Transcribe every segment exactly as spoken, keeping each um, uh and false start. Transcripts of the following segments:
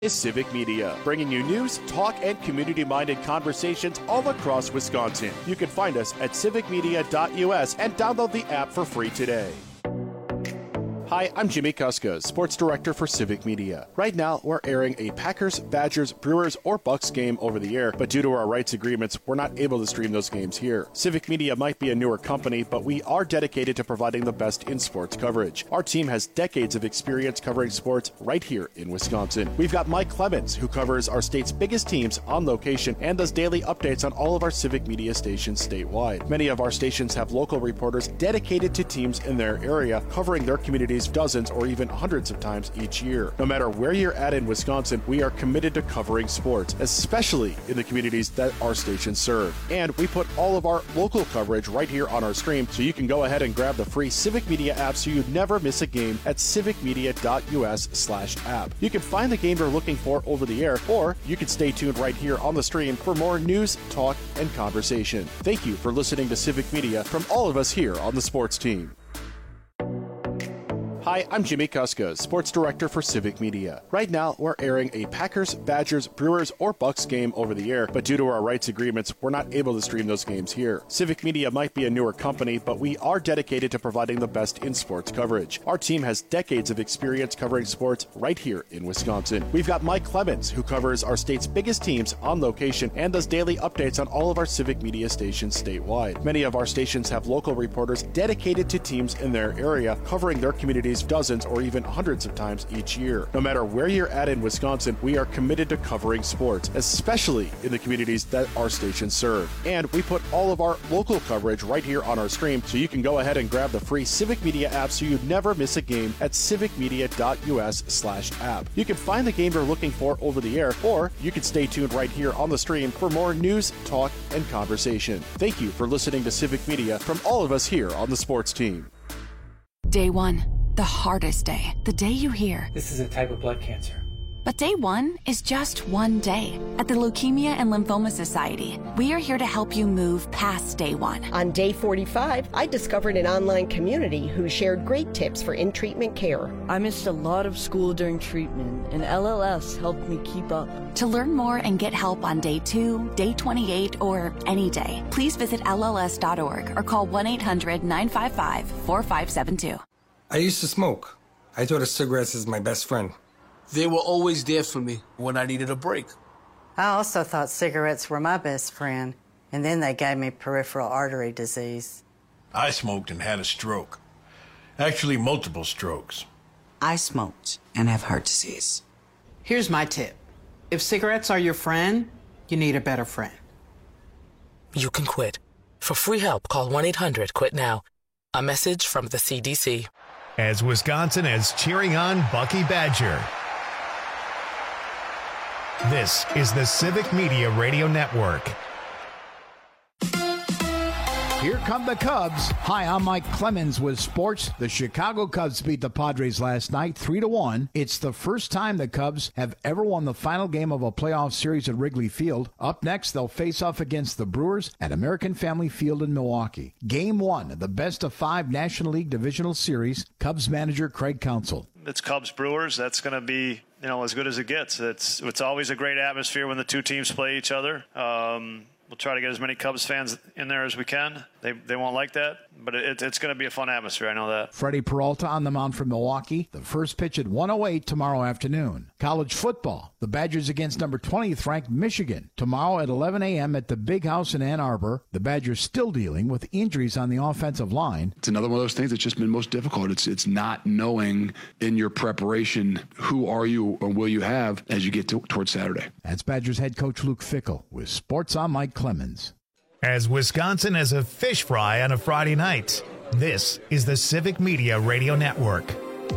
Is Civic Media, bringing you news, talk, and community-minded conversations all across Wisconsin. You can find us at civic media dot U S and download the app for free today. Hi, I'm Jimmy Kuska, Sports Director for Civic Media. Right now, we're airing a Packers, Badgers, Brewers, or Bucks game over the air, but due to our rights agreements, we're not able to stream those games here. Civic Media might be a newer company, but we are dedicated to providing the best in sports coverage. Our team has decades of experience covering sports right here in Wisconsin. We've got Mike Clemens, who covers our state's biggest teams on location and does daily updates on all of our Civic Media stations statewide. Many of our stations have local reporters dedicated to teams in their area, covering their communities dozens or even hundreds of times each year. No matter where you're at in Wisconsin, we are committed to covering sports, especially in the communities that our stations serve. And we put all of our local coverage right here on our stream, so you can go ahead and grab the free Civic Media app so you never miss a game at civic media dot U S slash app. You can find the game you're looking for over the air, or you can stay tuned right here on the stream for more news, talk, and conversation. Thank you for listening to Civic Media from all of us here on the sports team. Hi, I'm Jimmy Kuska, Sports Director for Civic Media. Right now, we're airing a Packers, Badgers, Brewers, or Bucks game over the air, but due to our rights agreements, we're not able to stream those games here. Civic Media might be a newer company, but we are dedicated to providing the best in sports coverage. Our team has decades of experience covering sports right here in Wisconsin. We've got Mike Clemens, who covers our state's biggest teams on location and does daily updates on all of our Civic Media stations statewide. Many of our stations have local reporters dedicated to teams in their area, covering their communities dozens or even hundreds of times each year. No matter where you're at in Wisconsin, we are committed to covering sports, especially in the communities that our stations serve. And we put all of our local coverage right here on our stream, so you can go ahead and grab the free Civic Media app so you never miss a game at civic media dot U S slash app. You can find the game you're looking for over the air, or you can stay tuned right here on the stream for more news, talk, and conversation. Thank you for listening to Civic Media from all of us here on the sports team. Day one. The hardest day, the day you hear, "This is a type of blood cancer." But day one is just one day. At the Leukemia and Lymphoma Society, we are here to help you move past day one. On day forty-five, I discovered an online community who shared great tips for in-treatment care. I missed a lot of school during treatment, and L L S helped me keep up. To learn more and get help on day two, day twenty-eight, or any day, please visit L L S dot org or call one eight hundred nine five five four five seven two. I used to smoke. I thought of cigarettes as my best friend. They were always there for me when I needed a break. I also thought cigarettes were my best friend, and then they gave me peripheral artery disease. I smoked and had a stroke. Actually, multiple strokes. I smoked and have heart disease. Here's my tip. If cigarettes are your friend, you need a better friend. You can quit. For free help, call one eight hundred quit now. A message from the C D C. As Wisconsin is cheering on Bucky Badger. This is the Civic Media Radio Network. Here come the Cubs. Hi, I'm Mike Clemens with sports. The Chicago Cubs beat the Padres last night three to one. It's the first time the Cubs have ever won the final game of a playoff series at Wrigley Field. Up next, they'll face off against the Brewers at American Family Field in Milwaukee. Game one of the best of five National League Divisional Series. Cubs manager Craig Counsell. It's Cubs Brewers. That's going to be, you know, as good as it gets. It's it's always a great atmosphere when the two teams play each other. Um, We'll try to get as many Cubs fans in there as we can. They they won't like that, but it, it's going to be a fun atmosphere. I know that. Freddie Peralta on the mound for Milwaukee. The first pitch at one oh eight tomorrow afternoon. College football. The Badgers against number twentieth ranked Michigan. Tomorrow at eleven a.m. at the Big House in Ann Arbor. The Badgers still dealing with injuries on the offensive line. It's another one of those things that's just been most difficult. It's it's not knowing in your preparation who are you or will you have as you get to, towards Saturday. That's Badgers head coach Luke Fickell with Sports on Mike Clemens. As Wisconsin has a fish fry on a Friday night, this is the Civic Media Radio Network.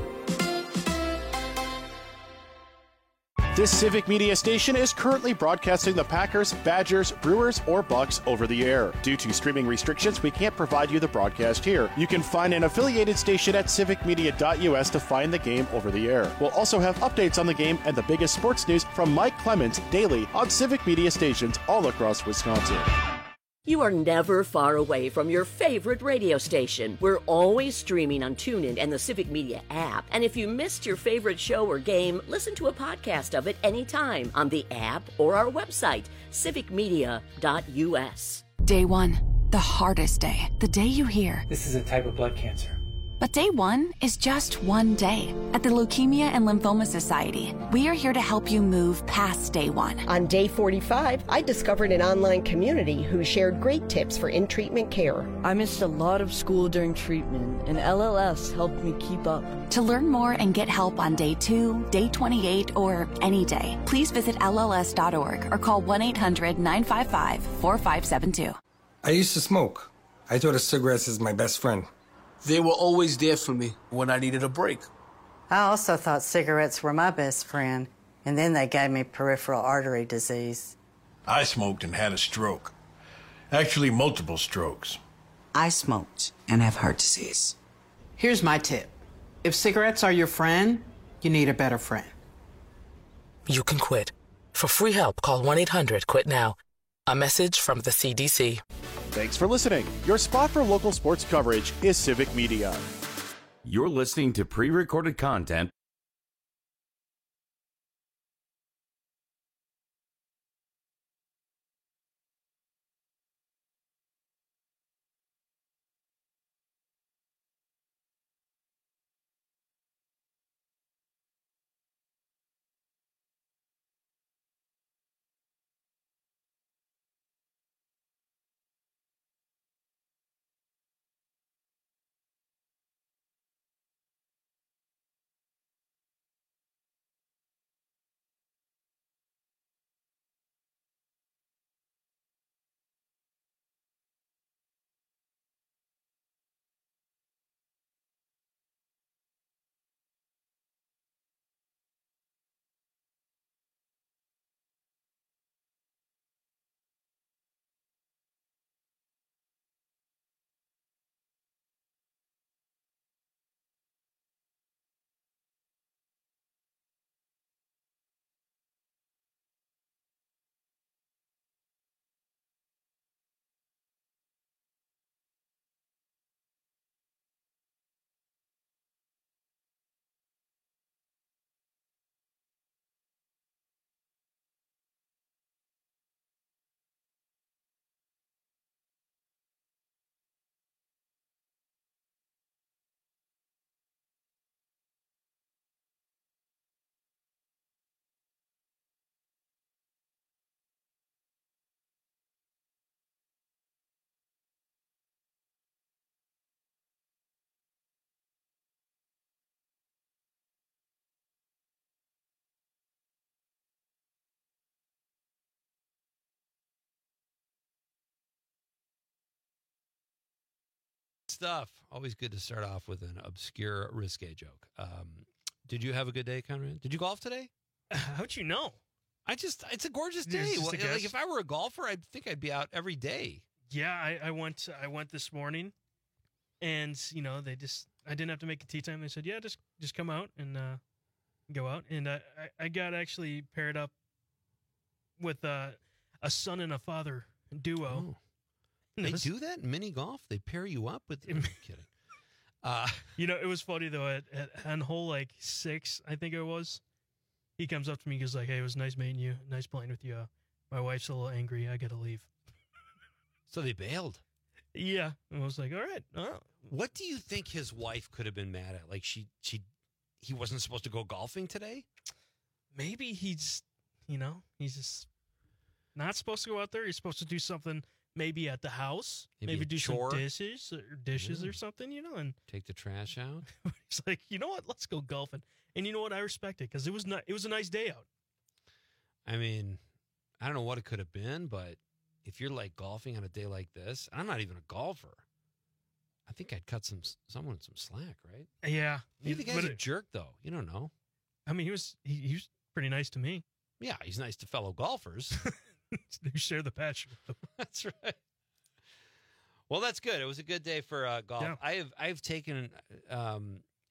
This Civic Media station is currently broadcasting the Packers, Badgers, Brewers, or Bucks over the air. Due to streaming restrictions, we can't provide you the broadcast here. You can find an affiliated station at civic media dot U S to find the game over the air. We'll also have updates on the game and the biggest sports news from Mike Clemens daily on Civic Media stations all across Wisconsin. You are never far away from your favorite radio station. We're always streaming on TuneIn and the Civic Media app. And if you missed your favorite show or game, listen to a podcast of it anytime on the app or our website, civic media dot u s. Day one, the hardest day. The day you hear, "This is a type of blood cancer." But day one is just one day. At the Leukemia and Lymphoma Society, we are here to help you move past day one. On day forty-five, I discovered an online community who shared great tips for in-treatment care. I missed a lot of school during treatment, and L L S helped me keep up. To learn more and get help on day two, day twenty-eight, or any day, please visit L L S dot org or call one eight hundred nine five five four five seven two. I used to smoke. I thought of cigarettes as my best friend. They were always there for me when I needed a break. I also thought cigarettes were my best friend, and then they gave me peripheral artery disease. I smoked and had a stroke. Actually, multiple strokes. I smoked and have heart disease. Here's my tip. If cigarettes are your friend, you need a better friend. You can quit. For free help, call one eight hundred quit now. A message from the C D C. Thanks for listening. Your spot for local sports coverage is Civic Media. You're listening to pre-recorded content. Stuff. Always good to start off with an obscure, risque joke. Um, did you have a good day, Conrad? Did you golf today? How'd you know? I just, it's a gorgeous Yeah, day. it's just Well, a like guess. if I were a golfer, I'd think I'd be out every day. Yeah, I, I went. I went this morning, and you know they just. I didn't have to make a tee time. They said, "Yeah, just just come out and uh, go out." And uh, I I got actually paired up with uh, a son and a father duo. Oh. They do that in mini golf? They pair you up with... I'm kidding. Uh, you know, it was funny, though. At, at on hole, like, six, I think it was, he comes up to me and goes like, "Hey, it was nice meeting you. Nice playing with you. Uh, my wife's a little angry. I got to leave." So they bailed? Yeah. And I was like, all right. All right. What do you think his wife could have been mad at? Like, she, she, he wasn't supposed to go golfing today? Maybe he's, you know, he's just not supposed to go out there. He's supposed to do something... Maybe at the house, Maybe maybe, a do chore. some dishes or dishes Yeah. or something, you know, and Take the trash out? he's like, you know what, let's go golfing. And you know what, I respect it because it was not, it was a nice day out. I mean, I don't know what it could have been, but if you're like golfing on a day like this, I'm not even a golfer. I think I'd cut some someone some slack, right? Yeah, You think he's but a it- jerk, though. You don't know. I mean, he was he, he was pretty nice to me. Yeah, he's nice to fellow golfers. You share the passion with them. That's right. Well, that's good. It was a good day for uh, golf. Yeah. I have I've taken um,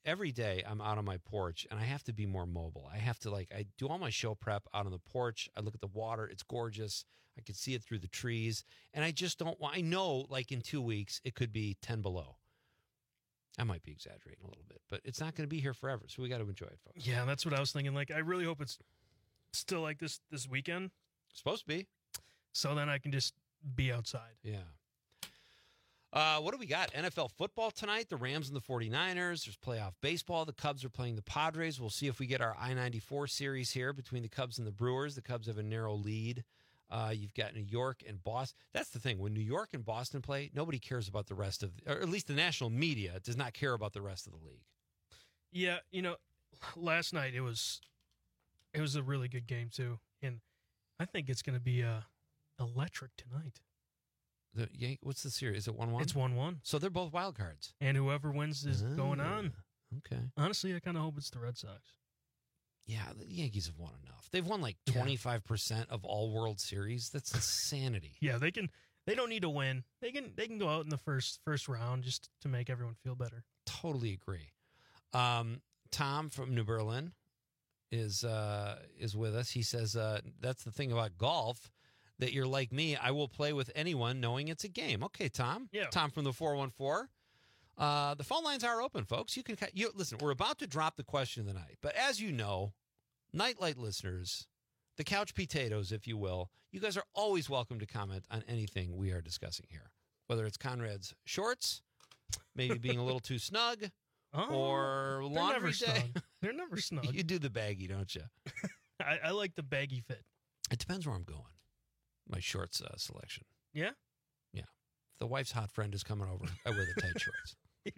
every day I'm out on my porch and I have to be more mobile. I have to like, I do all my show prep out on the porch. I look at the water. It's gorgeous. I can see it through the trees. And I just don't want, I know like in two weeks, it could be ten below. I might be exaggerating a little bit, but it's not going to be here forever. So we got to enjoy it, folks. Yeah, that's what I was thinking. Like, I really hope it's still like this this weekend. Supposed to be. So then I can just be outside. Yeah. Uh, what do we got? N F L football tonight. The Rams and the 49ers. There's playoff baseball. The Cubs are playing the Padres. We'll see if we get our I ninety-four series here between the Cubs and the Brewers. The Cubs have a narrow lead. Uh, you've got New York and Boston. That's the thing. When New York and Boston play, nobody cares about the rest of, or at least the national media does not care about the rest of the league. Yeah, you know, last night it was it was a really good game too, and I think it's going to be uh, electric tonight. The Yan- What's the series? Is it one one? It's one one. So they're both wild cards. And whoever wins is Ah, going on. Okay. Honestly, I kind of hope it's the Red Sox. Yeah, the Yankees have won enough. They've won like twenty-five percent of all World Series. That's insanity. Yeah, they can. They don't need to win. They can. They can go out in the first first round just to make everyone feel better. Totally agree. Um, Tom from New Berlin is uh, is with us. He says uh, that's the thing about golf, that you're like me. I will play with anyone knowing it's a game. Okay, Tom. Yeah. Tom from the four one four. Uh, the phone lines are open, folks. You can you listen. We're about to drop the question of the night, but as you know, Nightlight listeners, the couch potatoes, if you will, you guys are always welcome to comment on anything we are discussing here, whether it's Conrad's shorts, maybe being a little too snug, Oh, or they're laundry never day. snug. They're never snug. You do the baggy, don't you? I, I like the baggy fit. It depends where I'm going. My shorts uh, selection. Yeah. Yeah. If the wife's hot friend is coming over, I wear the tight shorts.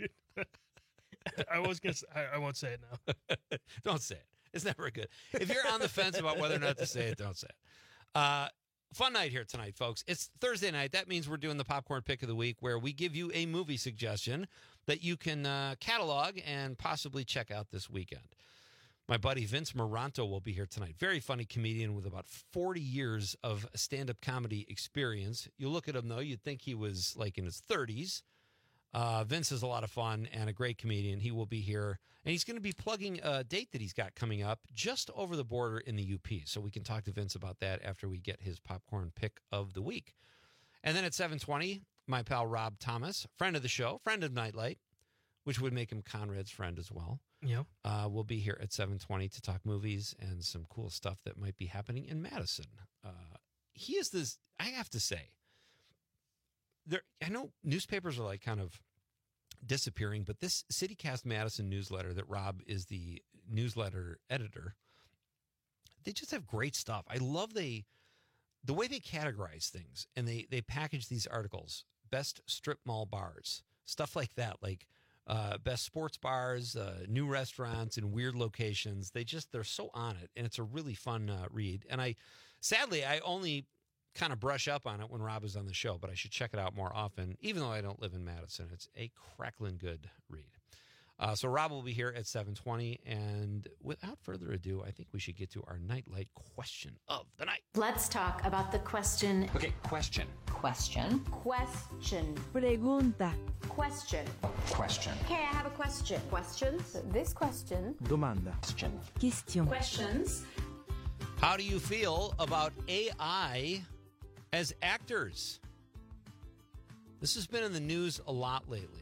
I was gonna. Say, I, I won't say it now. Don't say it. It's never good. If you're on the fence about whether or not to say it, don't say it. Uh, fun night here tonight, folks. It's Thursday night. That means we're doing the popcorn pick of the week, where we give you a movie suggestion that you can uh, catalog and possibly check out this weekend. My buddy Vince Moranto will be here tonight. Very funny comedian with about forty years of stand-up comedy experience. You look at him, though, you'd think he was like in his thirties. Uh, Vince is a lot of fun and a great comedian. He will be here, and he's going to be plugging a date that he's got coming up just over the border in the U P. So we can talk to Vince about that after we get his popcorn pick of the week. And then at seven twenty, my pal Rob Thomas, friend of the show, friend of Nightlight, which would make him Conrad's friend as well. Yeah. Uh, we'll be here at seven twenty to talk movies and some cool stuff that might be happening in Madison. Uh, he is this, I have to say, there. I know newspapers are like kind of disappearing, but this CityCast Madison newsletter that Rob is the newsletter editor, they just have great stuff. I love they the way they categorize things, and they they package these articles. Best strip mall bars, stuff like that, like uh, best sports bars, uh, new restaurants in weird locations. They just they're so on it, and it's a really fun uh, read. And I, sadly, I only kind of brush up on it when Rob is on the show, but I should check it out more often, even though I don't live in Madison. It's a crackling good read. Uh, so Rob will be here at seven twenty, and without further ado, I think we should get to our Nightlight question of the night. Let's talk about the question. Okay, question. Question. Question. Pregunta. Question. Question. Okay, I have a question. Questions? This question. Domanda. Question. Question. Questions. How do you feel about A I as actors? This has been in the news a lot lately.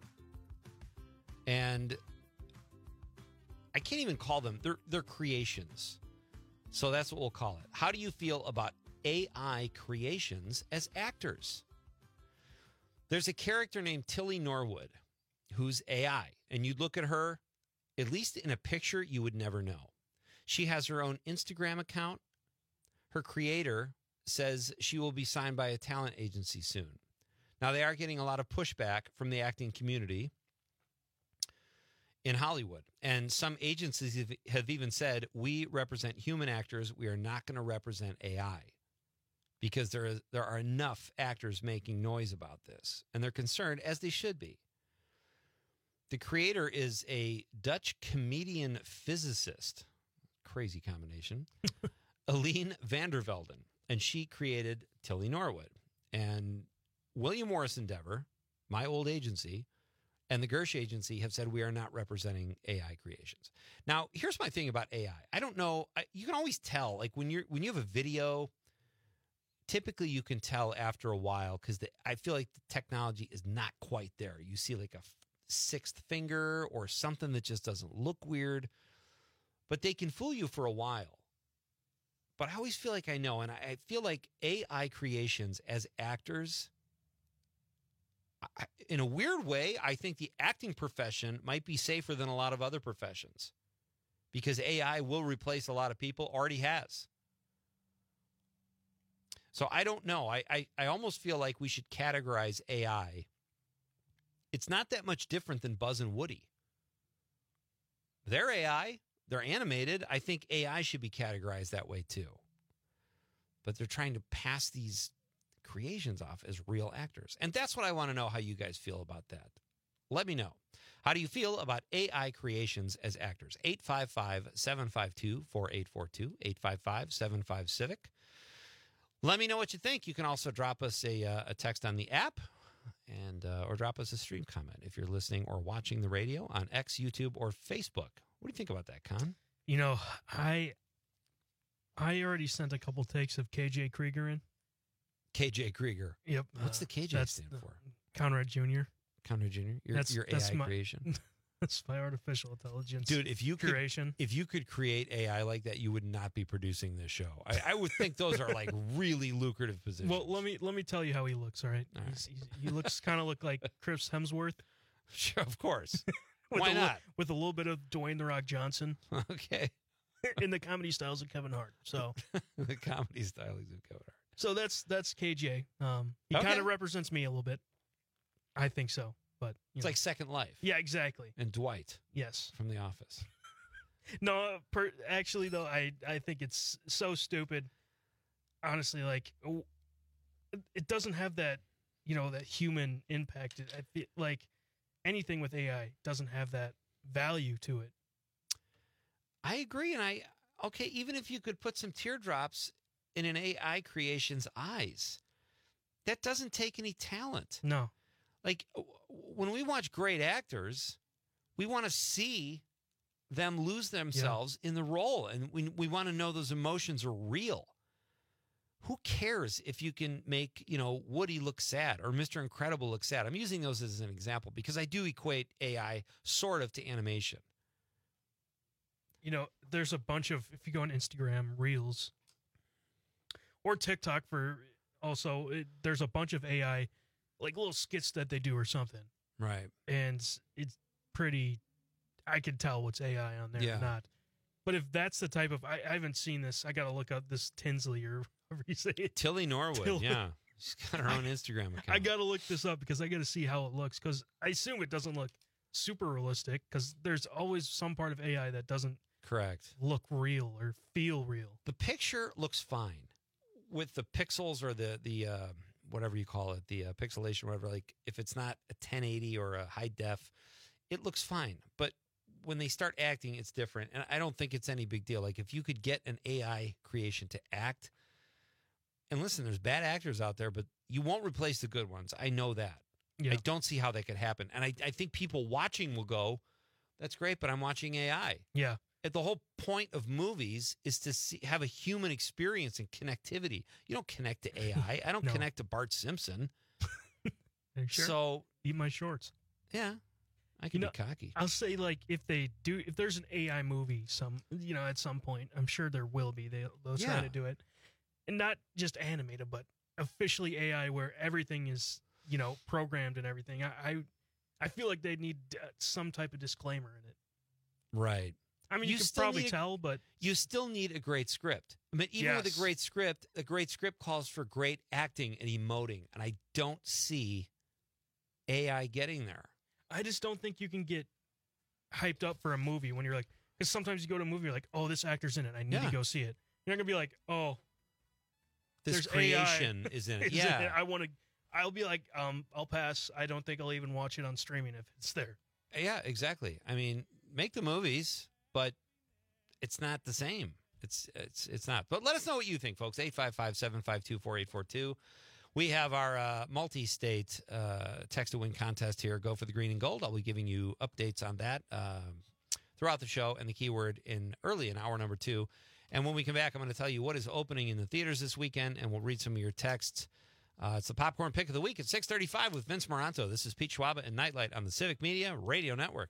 And I can't even call them, they're, they're creations. So that's what we'll call it. How do you feel about A I creations as actors? There's a character named Tilly Norwood who's A I. And you'd look at her, at least in a picture, you would never know. She has her own Instagram account. Her creator says she will be signed by a talent agency soon. Now, they are getting a lot of pushback from the acting community in Hollywood. And some agencies have even said, we represent human actors. We are not going to represent A I because there is, there are enough actors making noise about this. And they're concerned, as they should be. The creator is a Dutch comedian physicist. Crazy combination. Aline van der Velden. And she created Tilly Norwood. And William Morris Endeavor, my old agency, and the Gersh Agency have said we are not representing A I creations. Now, here's my thing about A I. I don't know. I, you can always tell, like when you're when you have a video, typically you can tell after a while because I feel like the technology is not quite there. You see like a f- sixth finger or something that just doesn't look weird, but they can fool you for a while. But I always feel like I know, and I, I feel like A I creations as actors, I, in a weird way, I think the acting profession might be safer than a lot of other professions because A I will replace a lot of people, already has. So I don't know. I, I, I almost feel like we should categorize A I. It's not that much different than Buzz and Woody. They're A I. They're animated. I think A I should be categorized that way too. But they're trying to pass these creations off as real actors. And that's what I want to know how you guys feel about that. Let me know. How do you feel about A I creations as actors? eight five five, seven five two, four eight four two, eight five five, seven five, CIVIC. Let me know what you think. You can also drop us a, uh, a text on the app and uh, or drop us a stream comment if you're listening or watching the radio on X, YouTube, or Facebook. What do you think about that, Con? You know, I I already sent a couple takes of K J Krieger in. K J Krieger. Yep. What's uh, the K J that's stand the, for? Conrad Junior Conrad Junior Your, that's, your that's A I my, creation. That's my artificial intelligence. Dude, if you curation. could, if you could create A I like that, you would not be producing this show. I, I would think those are like really lucrative positions. Well, let me let me tell you how he looks. All right, all right. He's, he's, he looks kind of look like Chris Hemsworth. Sure, of course. with Why a, not? With a little bit of Dwayne the Rock Johnson. Okay. In the comedy styles of Kevin Hart. So the comedy stylings of Kevin Hart. So that's that's K J. Um, he Okay. kind of represents me a little bit. I think so, but you It's know. like Second Life. Yeah, exactly. And Dwight. Yes. From The Office. No, per, actually though, I I think it's so stupid. Honestly, like w- it doesn't have that, you know, that human impact. I feel like anything with A I doesn't have that value to it. I agree, and I okay. Even if you could put some teardrops in an A I creation's eyes, that doesn't take any talent. No. Like w- when we watch great actors, we want to see them lose themselves yeah. in the role, and we we want to know those emotions are real. Who cares if you can make, you know, Woody look sad or Mister Incredible look sad? I'm using those as an example because I do equate A I sort of to animation. You know, there's a bunch of, if you go on Instagram Reels or TikTok for also, it, there's a bunch of A I, like little skits that they do or something. Right. And it's pretty, I can tell what's A I on there Yeah. or not. But if that's the type of, I, I haven't seen this. I got to look up this Tinsley or however you say it. Tilly Norwood, Tilly. yeah. She's got her own Instagram account. I got to look this up because I got to see how it looks because I assume it doesn't look super realistic because there's always some part of A I that doesn't Correct. look real or feel real. The picture looks fine with the pixels or the, the uh, whatever you call it, the uh, pixelation, whatever. Like if it's not a ten eighty or a high def, it looks fine. But when they start acting, it's different. And I don't think it's any big deal. Like if you could get an A I creation to act, and listen, there's bad actors out there, but you won't replace the good ones. I know that. Yeah. I don't see how that could happen. And I, I think people watching will go, that's great, but I'm watching A I. Yeah. The whole point of movies is to see, have a human experience and connectivity. You don't connect to A I. I don't No. connect to Bart Simpson. Sure. So eat my shorts. Yeah, I can You know, be cocky. I'll say like if they do, if there's an A I movie, some you know at some point, I'm sure there will be. They they'll try Yeah. to do it, and not just animated, but officially A I, where everything is you know programmed and everything. I I, I feel like they need uh, some type of disclaimer in it. Right. I mean, you, can still probably need a- tell, but you still need a great script. I mean, even with Yes. a great script, a great script calls for great acting and emoting, and I don't see A I getting there. I just don't think you can get hyped up for a movie when you're like, because sometimes you go to a movie, you're like, oh, this actor's in it. I need Yeah. to go see it. You're not gonna be like, oh, This there's creation A I is in it. is Yeah. I want to. I'll be like, um, I'll pass. I don't think I'll even watch it on streaming if it's there. Yeah, exactly. I mean, make the movies, but it's not the same. It's it's it's not. But let us know what you think, folks. eight five five, seven five two, four eight four two. We have our uh, multi-state uh, text-to-win contest here. Go for the green and gold. I'll be giving you updates on that uh, throughout the show and the keyword in early in hour number two. And when we come back, I'm going to tell you what is opening in the theaters this weekend, and we'll read some of your texts. Uh, it's the Popcorn Pick of the Week at six thirty-five with Vince Moranto. This is Pete Schwaba and Nightlight on the Civic Media Radio Network.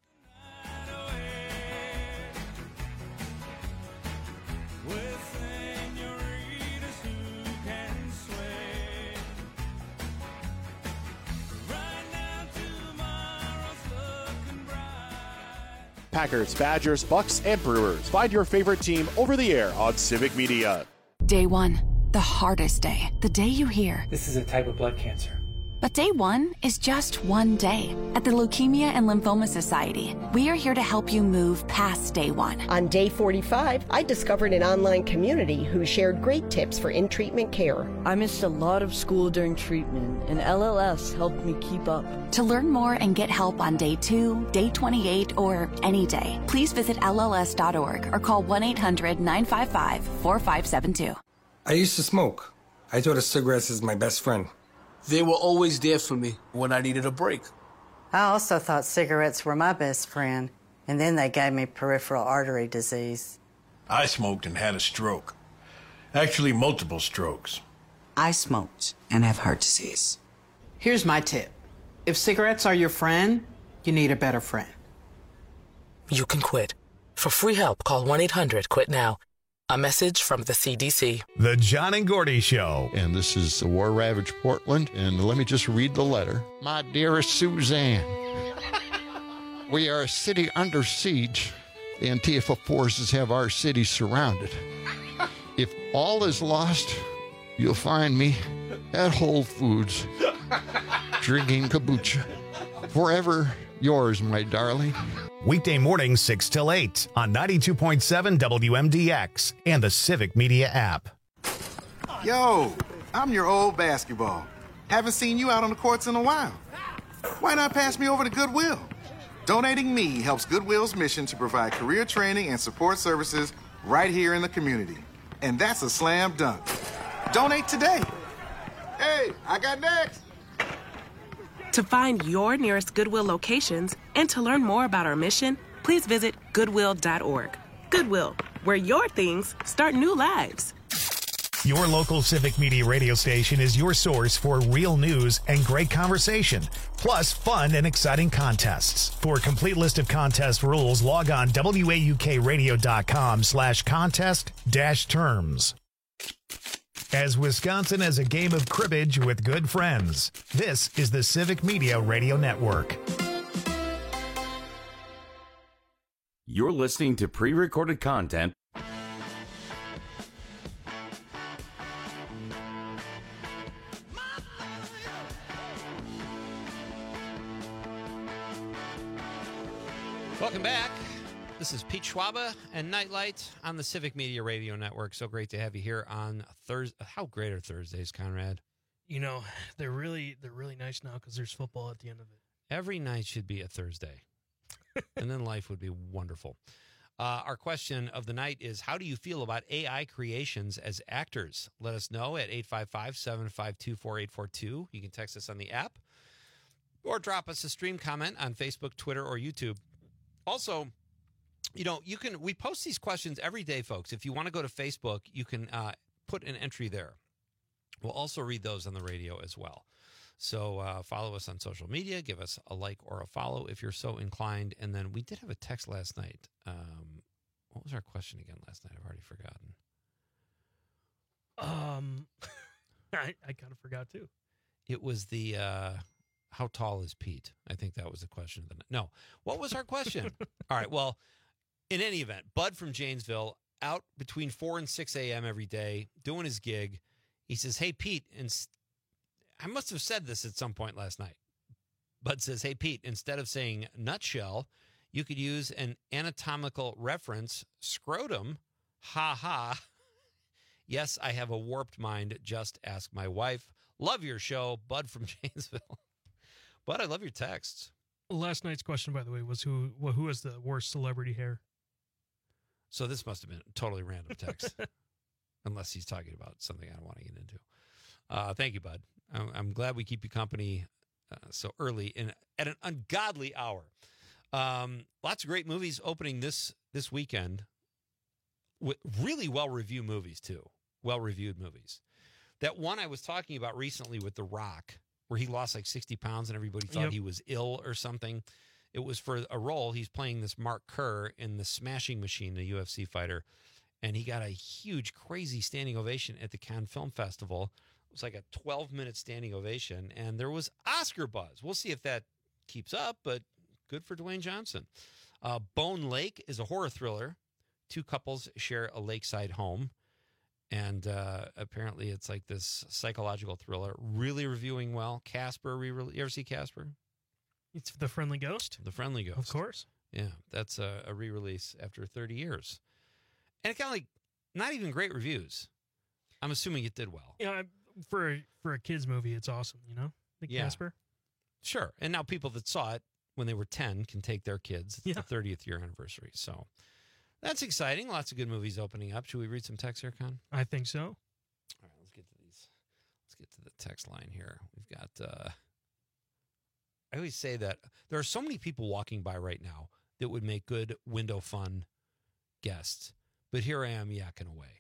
Packers, Badgers, Bucks, and Brewers. Find your favorite team over the air on Civic Media. Day one, the hardest day. The day you hear, this is a type of blood cancer. But day one is just one day. At the Leukemia and Lymphoma Society, we are here to help you move past day one. On day forty-five, I discovered an online community who shared great tips for in-treatment care. I missed a lot of school during treatment, and L L S helped me keep up. To learn more and get help on day two, day twenty-eight, or any day, please visit L L S dot org or call one eight hundred nine five five four five seven two. I used to smoke. I thought of cigarettes as my best friend. They were always there for me when I needed a break. I also thought cigarettes were my best friend, and then they gave me peripheral artery disease. I smoked and had a stroke. Actually, multiple strokes. I smoked and have heart disease. Here's my tip. If cigarettes are your friend, you need a better friend. You can quit. For free help, call one eight hundred quit now. A message from the C D C. The John and Gordy Show. And this is the war-ravaged Portland. And let me just read the letter. My dearest Suzanne, we are a city under siege. The Antifa forces have our city surrounded. If all is lost, you'll find me at Whole Foods, drinking kombucha. Forever yours, my darling. Weekday mornings six till eight on ninety-two point seven W M D X and the Civic Media app. Yo, I'm your old basketball. Haven't seen you out on the courts in a while. Why not pass me over to Goodwill? Donating me helps Goodwill's mission to provide career training and support services right here in the community. And that's a slam dunk. Donate today. Hey, I got next. To find your nearest Goodwill locations and to learn more about our mission, please visit goodwill dot org. Goodwill, where your things start new lives. Your local Civic Media radio station is your source for real news and great conversation, plus fun and exciting contests. For a complete list of contest rules, log on W A U K radio dot com slash contest dash terms. As Wisconsin has a game of cribbage with good friends, this is the Civic Media Radio Network. You're listening to pre-recorded content. Welcome back. This is Pete Schwaba and Nightlight on the Civic Media Radio Network. So great to have you here on Thursday. How great are Thursdays, Conrad? You know, they're really they're really nice now because there's football at the end of it. Every night should be a Thursday, and then life would be wonderful. Uh, our question of the night is, how do you feel about A I creations as actors? Let us know at eight five five, seven five two, four eight four two. You can text us on the app or drop us a stream comment on Facebook, Twitter, or YouTube. Also, you know, you can, we post these questions every day, folks. If you want to go to Facebook, you can uh, put an entry there. We'll also read those on the radio as well. So uh, follow us on social media, give us a like or a follow if you're so inclined. And then we did have a text last night. Um, what was our question again last night? I've already forgotten. Um, I, I kind of forgot too. It was the, uh, how tall is Pete? I think that was the question of the night. No, what was our question? All right, well, in any event, Bud from Janesville, out between four and six a.m. every day, doing his gig. He says, hey, Pete, and I must have said this at some point last night. Bud says, hey, Pete, instead of saying nutshell, you could use an anatomical reference, scrotum, ha ha. Yes, I have a warped mind. Just ask my wife. Love your show, Bud from Janesville. Bud, I love your texts. Last night's question, by the way, was who well, who has the worst celebrity hair? So this must have been a totally random text, unless he's talking about something I don't want to get into. Uh, thank you, bud. I'm, I'm glad we keep you company uh, so early in at an ungodly hour. Um, lots of great movies opening this this weekend. With really well-reviewed movies, too. Well-reviewed movies. That one I was talking about recently with The Rock, where he lost like sixty pounds and everybody thought Yep. he was ill or something. It was for a role. He's playing this Mark Kerr in The Smashing Machine, the U F C fighter. And he got a huge, crazy standing ovation at the Cannes Film Festival. It was like a twelve-minute standing ovation. And there was Oscar buzz. We'll see if that keeps up, but good for Dwayne Johnson. Uh, Bone Lake is a horror thriller. Two couples share a lakeside home. And uh, apparently it's like this psychological thriller. Really reviewing well. Casper, re- you ever see Casper? It's The Friendly Ghost. The Friendly Ghost. Of course. Yeah, that's a, a re-release after thirty years. And it kind of like, not even great reviews. I'm assuming it did well. Yeah, for a, for a kids movie, it's awesome. You know, the Yeah. Casper. Sure. And now people that saw it when they were ten can take their kids. It's Yeah. the thirtieth year anniversary. So that's exciting. Lots of good movies opening up. Should we read some text here, Con? I think so. All right, let's get to these. Let's get to the text line here. We've got, uh, I always say that there are so many people walking by right now that would make good window fun guests. But here I am yakking away.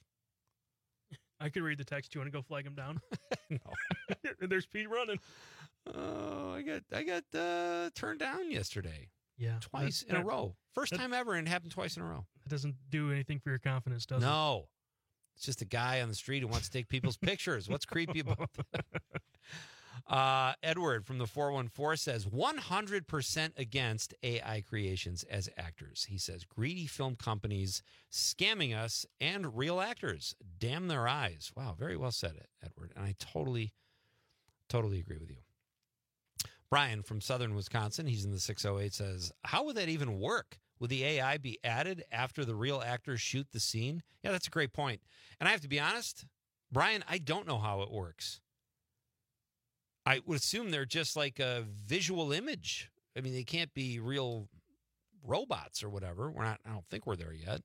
I could read the text. Do you want to go flag him down? No. They're speed running. Oh, I got I got uh, turned down yesterday. Yeah. Twice That- in a that- row. First that- time ever, and it happened twice in a row. It doesn't do anything for your confidence, does it? No. It's just a guy on the street who wants to take people's pictures. What's creepy about that? Uh, Edward from the four one four says one hundred percent against A I creations as actors. He says greedy film companies scamming us and real actors. Damn their eyes. Wow, very well said, Edward. And I totally, totally agree with you. Brian from southern Wisconsin, he's in the six oh eight, says, how would that even work? Would the A I be added after the real actors shoot the scene? Yeah, that's a great point. And I have to be honest, Brian, I don't know how it works. I would assume they're just like a visual image. I mean, they can't be real robots or whatever. We're not, I don't think we're there yet.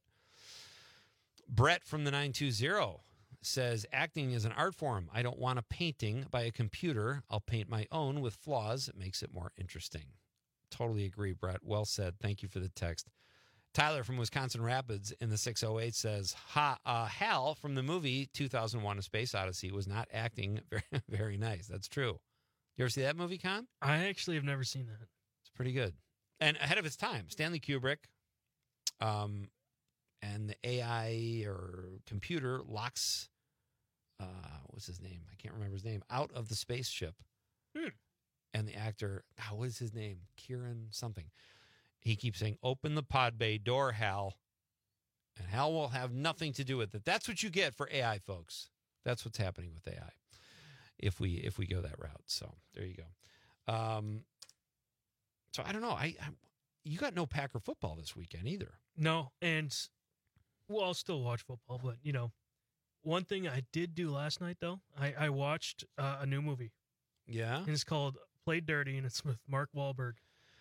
Brett from the nine two zero says, acting is an art form. I don't want a painting by a computer. I'll paint my own with flaws. It makes it more interesting. Totally agree, Brett. Well said. Thank you for the text. Tyler from Wisconsin Rapids in the six oh eight says, ha, uh, Hal from the movie two thousand one A Space Odyssey was not acting very, very nice. That's true. You ever see that movie, Con? I actually have never seen that. It's pretty good. And ahead of its time. Stanley Kubrick um, and the A I or computer locks, uh, what's his name? I can't remember his name, out of the spaceship. Hmm. And the actor, oh, what is his name? Kieran something. He keeps saying, open the pod bay door, Hal. And Hal will have nothing to do with it. That's what you get for A I, folks. That's what's happening with A I if we if we go that route. So there you go. Um, so I don't know. I, I you got no Packer football this weekend either. No, and well, I'll still watch football, but you know, one thing I did do last night though, I, I watched uh, a new movie. Yeah, and it's called Played Dirty, and it's with Mark Wahlberg.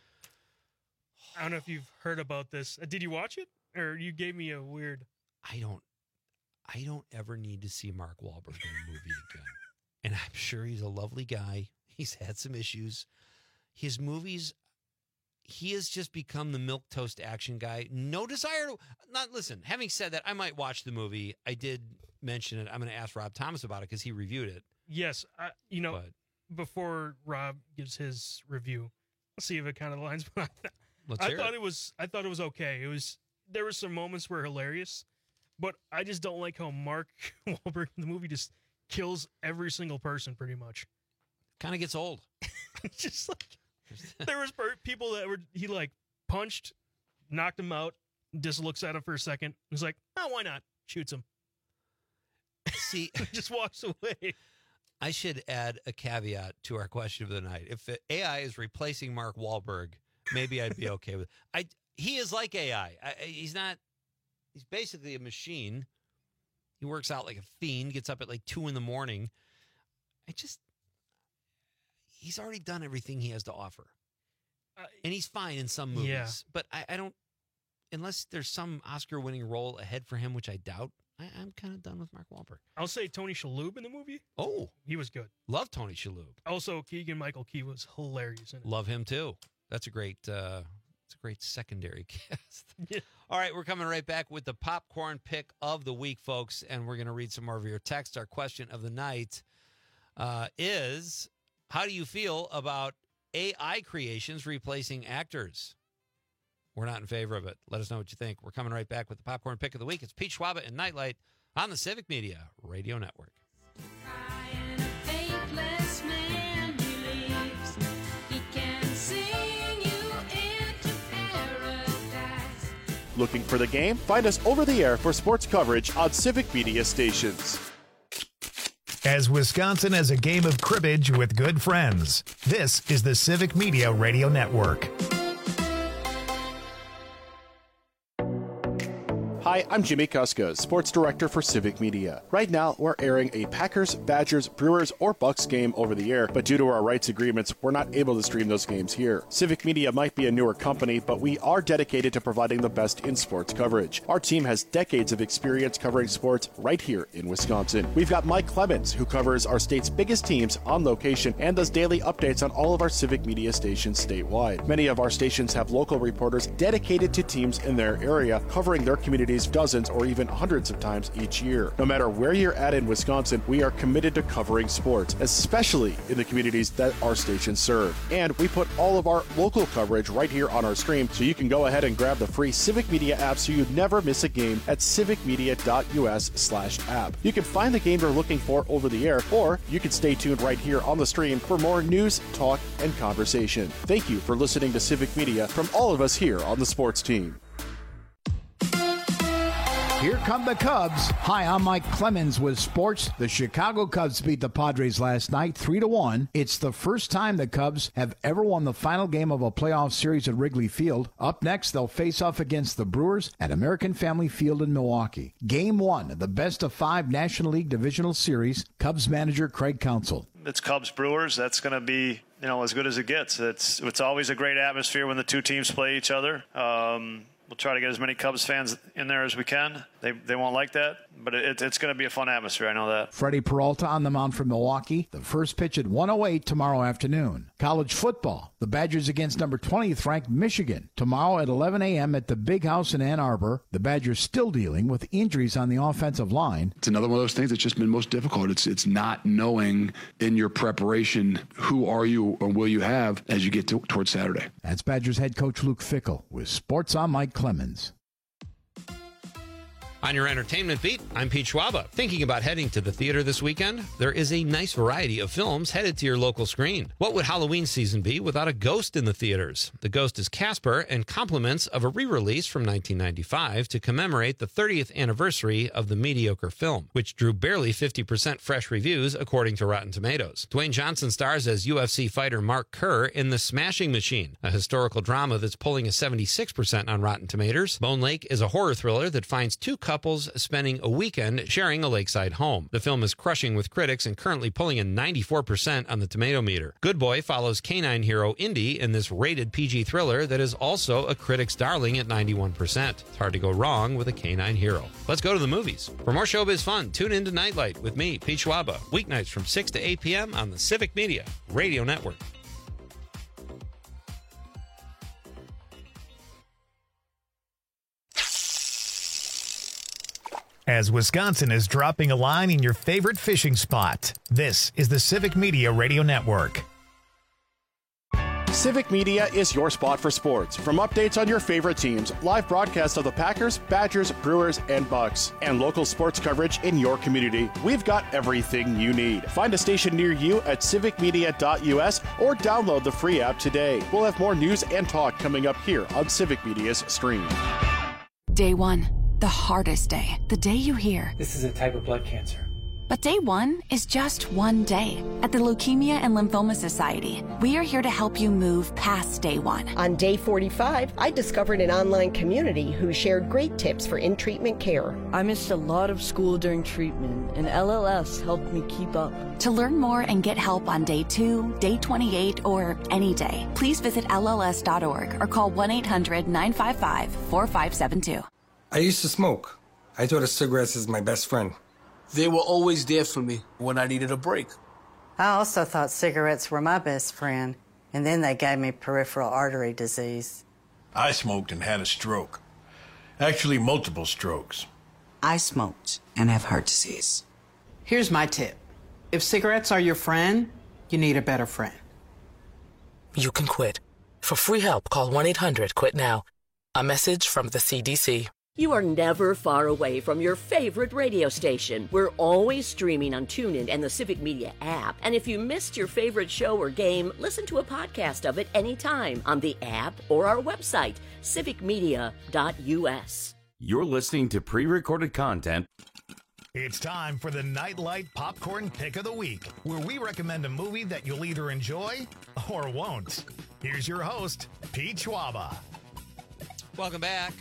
I don't know if you've heard about this. Uh, did you watch it, or you gave me a weird? I don't. I don't ever need to see Mark Wahlberg in a movie again. And I'm sure he's a lovely guy. He's had some issues. His movies, he has just become the milquetoast action guy. No desire to, not listen, having said that, I might watch the movie. I did mention it. I'm going to ask Rob Thomas about it because he reviewed it. Yes. I, you know, But- before Rob gives his review, let's see if it kind of aligns. But I, Let's I hear thought it. it was, I thought it was okay. It was, there were some moments were hilarious, but I just don't like how Mark Wahlberg in the movie just kills every single person pretty much. Kind of gets old. Just like there was per- people that were he like punched, knocked him out, just looks at him for a second. He's like, oh, why not? Shoots him. See, just walks away. I should add a caveat to our question of the night. If A I is replacing Mark Wahlberg, maybe I'd be okay with it. I he is like A I. I, he's not. He's basically a machine. He works out like a fiend. Gets up at like two in the morning. I just. He's already done everything he has to offer, uh, and he's fine in some movies. Yeah. But I, I don't. Unless there's some Oscar-winning role ahead for him, which I doubt. I, I'm kind of done with Mark Wahlberg. I'll say Tony Shalhoub in the movie. Oh, he was good. Love Tony Shalhoub. Also, Keegan-Michael Key was hilarious in it. Love him too. That's a great, uh, it's a great secondary cast. Yeah. All right, we're coming right back with the popcorn pick of the week, folks, and we're going to read some more of your text. Our question of the night uh, is, how do you feel about A I creations replacing actors? We're not in favor of it. Let us know what you think. We're coming right back with the popcorn pick of the week. It's Pete Schwaba and Nightlight on the Civic Media Radio Network. Looking for the game? Find us over the air for sports coverage on Civic Media stations. As Wisconsin has a game of cribbage with good friends, this is the Civic Media Radio Network. Hi, I'm Jimmy Kuska, Sports Director for Civic Media. Right now, we're airing a Packers, Badgers, Brewers, or Bucks game over the air, but due to our rights agreements, we're not able to stream those games here. Civic Media might be a newer company, but we are dedicated to providing the best in sports coverage. Our team has decades of experience covering sports right here in Wisconsin. We've got Mike Clemens, who covers our state's biggest teams on location and does daily updates on all of our Civic Media stations statewide. Many of our stations have local reporters dedicated to teams in their area, covering their communities dozens or even hundreds of times each year. No matter where you're at in Wisconsin, we are committed to covering sports, especially in the communities that our stations serve. And we put all of our local coverage right here on our stream, so you can go ahead and grab the free Civic Media app so you never miss a game at civicmedia.us slash app. You can find the game you're looking for over the air, or you can stay tuned right here on the stream for more news, talk, and conversation. Thank you for listening to Civic Media from all of us here on the sports team. Here come the Cubs. Hi, I'm Mike Clemens with sports. The Chicago Cubs beat the Padres last night three to one. It's the first time the Cubs have ever won the final game of a playoff series at Wrigley Field. Up next, they'll face off against the Brewers at American Family Field in Milwaukee. Game one of the best of five National League Divisional Series. Cubs manager Craig Counsell. It's Cubs Brewers. That's going to be, you know, as good as it gets. It's it's always a great atmosphere when the two teams play each other. Um, We'll try to get as many Cubs fans in there as we can. They they won't like that, but it, it's going to be a fun atmosphere. I know that. Freddie Peralta on the mound for Milwaukee. The first pitch at one oh eight tomorrow afternoon. College football. The Badgers against number twentieth ranked Michigan. Tomorrow at eleven a.m. at the Big House in Ann Arbor. The Badgers still dealing with injuries on the offensive line. It's another one of those things that's just been most difficult. It's it's not knowing in your preparation who are you or will you have as you get to, towards Saturday. That's Badgers head coach Luke Fickell with Sports on Mike Clemens. On your entertainment beat, I'm Pete Schwaba. Thinking about heading to the theater this weekend? There is a nice variety of films headed to your local screen. What would Halloween season be without a ghost in the theaters? The Ghost is Casper and compliments of a re-release from nineteen ninety-five to commemorate the thirtieth anniversary of the mediocre film, which drew barely fifty percent fresh reviews according to Rotten Tomatoes. Dwayne Johnson stars as U F C fighter Mark Kerr in The Smashing Machine, a historical drama that's pulling a seventy-six percent on Rotten Tomatoes. Bone Lake is a horror thriller that finds two couples spending a weekend sharing a lakeside home. The film is crushing with critics and currently pulling a ninety-four percent on the tomato meter. Good Boy follows canine hero Indy in this rated P G thriller that is also a critic's darling at ninety-one percent. It's hard to go wrong with a canine hero. Let's go to the movies. For more showbiz fun, tune in to Nightlight with me, Pete Schwaba, weeknights from six to eight p.m. on the Civic Media Radio Network. As Wisconsin is dropping a line in your favorite fishing spot, this is the Civic Media Radio Network. Civic Media is your spot for sports. From updates on your favorite teams, live broadcasts of the Packers, Badgers, Brewers, and Bucks, and local sports coverage in your community, we've got everything you need. Find a station near you at civic media dot u s or download the free app today. We'll have more news and talk coming up here on Civic Media's stream. Day one. The hardest day. The day you hear, this is a type of blood cancer. But day one is just one day. At the Leukemia and Lymphoma Society, we are here to help you move past day one. On day forty-five, I discovered an online community who shared great tips for in-treatment care. I missed a lot of school during treatment, and L L S helped me keep up. To learn more and get help on day two, day twenty-eight, or any day, please visit L L S dot org or call one eight hundred nine five five four five seven two. I used to smoke. I thought of cigarettes as my best friend. They were always there for me when I needed a break. I also thought cigarettes were my best friend, and then they gave me peripheral artery disease. I smoked and had a stroke. Actually, multiple strokes. I smoked and have heart disease. Here's my tip. If cigarettes are your friend, you need a better friend. You can quit. For free help, call one eight hundred quit now. A message from the C D C. You are never far away from your favorite radio station. We're always streaming on TuneIn and the Civic Media app. And if you missed your favorite show or game, listen to a podcast of it anytime on the app or our website, civic media dot u s. You're listening to pre-recorded content. It's time for the Nightlight Popcorn Pick of the Week, where we recommend a movie that you'll either enjoy or won't. Here's your host, Pete Schwaba. Welcome back.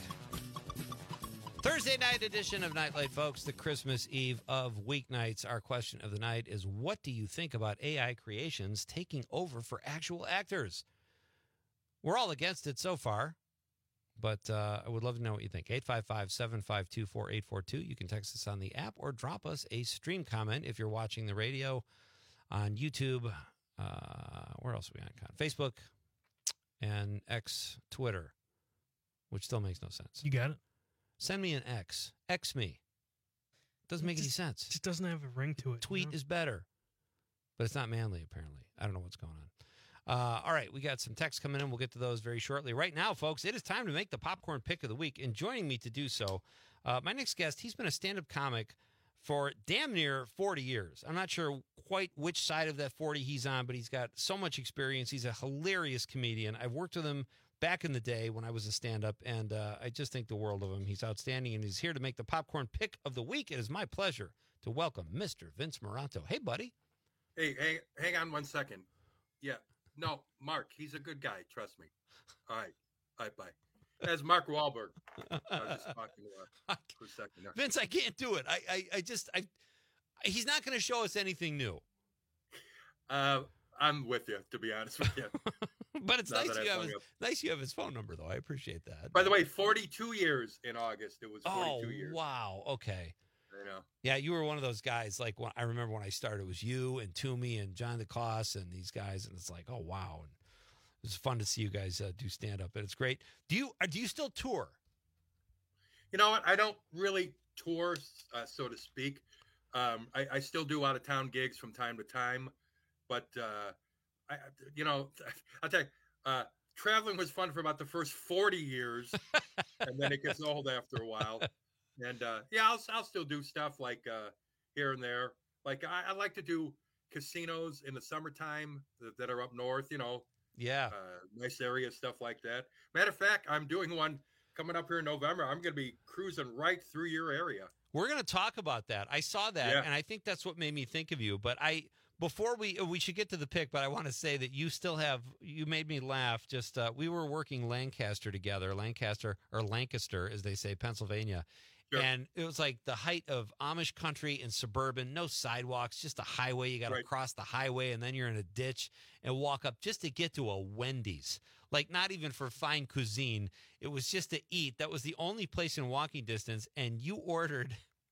Thursday night edition of Nightlight, folks, the Christmas Eve of weeknights. Our question of the night is, what do you think about A I creations taking over for actual actors? We're all against it so far, but uh, I would love to know what you think. eight five five, seven five two, four eight four two. You can text us on the app or drop us a stream comment if you're watching the radio on YouTube. Uh, where else are we on? Facebook and X, Twitter, which still makes no sense. You got it? Send me an X. X me. Doesn't make it any just, sense. It just doesn't have a ring to it. Tweet you know? is better. But it's not manly, apparently. I don't know what's going on. Uh, all right, we got some texts coming in. We'll get to those very shortly. Right now, folks, it is time to make the popcorn pick of the week. And joining me to do so, uh, my next guest, he's been a stand-up comic for damn near forty years. I'm not sure quite which side of that forty he's on, but he's got so much experience. He's a hilarious comedian. I've worked with him back in the day when I was a stand-up, and uh, I just think the world of him. He's outstanding, and he's here to make the popcorn pick of the week. It is my pleasure to welcome Mister Vince Morato. Hey, buddy. Hey, hang, hang on one second. Yeah. No, Mark, he's a good guy. Trust me. All right. All right, bye. That's Mark Wahlberg. I was just talking to uh, for a second there. Vince, I can't do it. I, I, I just, I, he's not going to show us anything new. Uh, I'm with you, to be honest with you. But it's Now nice that you I have hung his, up. nice you have his phone number, though. I appreciate that. By the way, forty-two years in August. It was Oh, forty-two years. wow. Okay. I know. Yeah, you were one of those guys. Like when I remember when I started, it was you and Toomey and John DeCoste and these guys, and it's like, oh wow, and it was fun to see you guys uh, do stand up, and it's great. Do you uh, do you still tour? You know what? I don't really tour, uh, so to speak. Um, I, I still do out of town gigs from time to time, but uh, I, you know, I'll tell you, uh, traveling was fun for about the first forty years, and then it gets old after a while. And uh, yeah, I'll I'll still do stuff like uh, here and there. Like I, I like to do casinos in the summertime that, that are up north. You know, yeah, uh, nice area, stuff like that. Matter of fact, I'm doing one coming up here in November. I'm going to be cruising right through your area. We're going to talk about that. I saw that, Yeah. and I think that's what made me think of you. But I before we we should get to the pick, but I want to say that you still have you made me laugh. Just uh, we were working Lancaster together, Lancaster or Lancaster, as they say, Pennsylvania. Sure. And it was like the height of Amish country and suburban, no sidewalks, just a highway. You got to Right. cross the highway, and then you're in a ditch and walk up just to get to a Wendy's. Like not even for fine cuisine. It was just to eat. That was the only place in walking distance. And you ordered,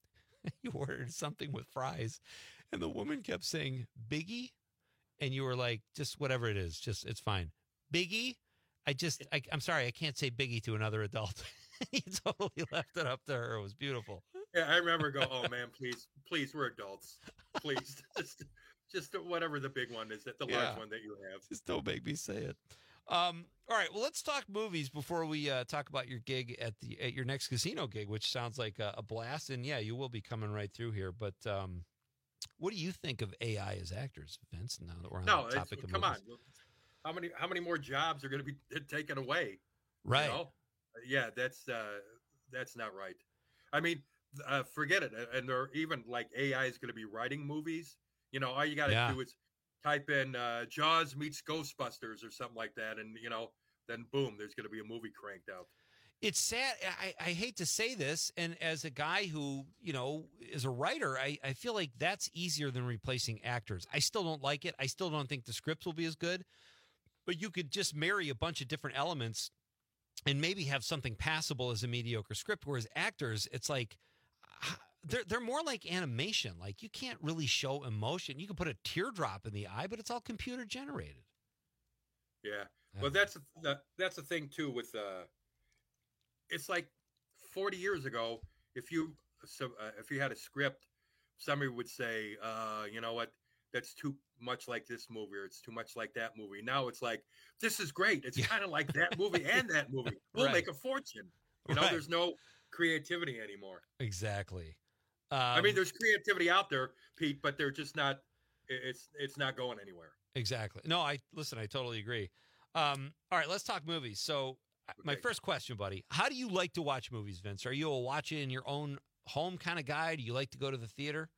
you ordered something with fries, and the woman kept saying Biggie, and you were like, just whatever it is, just it's fine. Biggie. I just, I, I'm sorry, I can't say Biggie to another adult. You totally left it up to her. It was beautiful. Yeah, I remember go, oh man, please, please, we're adults. Please, just, just whatever the big one is, that the Yeah. large one that you have. Just don't make me say it. Um, all right, well, let's talk movies before we uh, talk about your gig at the at your next casino gig, which sounds like a, a blast. And yeah, you will be coming right through here. But um, what do you think of A I as actors, Vince? Now that we're on No, the it's, topic of come movies. on. How many how many more jobs are going to be taken away? Right. You know? Yeah, that's uh, that's not right. I mean, uh, forget it. And there are even like A I is going to be writing movies. You know, all you got to Yeah. do is type in uh, Jaws meets Ghostbusters or something like that, and you know, then boom, there's going to be a movie cranked out. It's sad. I, I hate to say this, and as a guy who, you know, is a writer, I, I feel like that's easier than replacing actors. I still don't like it. I still don't think the scripts will be as good, but you could just marry a bunch of different elements and maybe have something passable as a mediocre script. Whereas actors, it's like, they're they're more like animation. Like you can't really show emotion. You can put a teardrop in the eye, but it's all computer generated. Yeah. Well, that's the that's the thing too with uh it's like forty years ago, if you so uh, if you had a script, somebody would say, uh, you know what, that's too much like this movie, or it's too much like that movie. Now it's like, this is great. It's kind of like that movie and that movie. We'll Right. make a fortune. You know, Right. there's no creativity anymore. Exactly. Um, I mean, there's creativity out there, Pete, but they're just not. It's it's not going anywhere. Exactly. No, I listen. I totally agree. Um, all right, let's talk movies. So, my Okay. first question, buddy, how do you like to watch movies, Vince? Are you a watch it in your own home kind of guy? Do you like to go to the theater?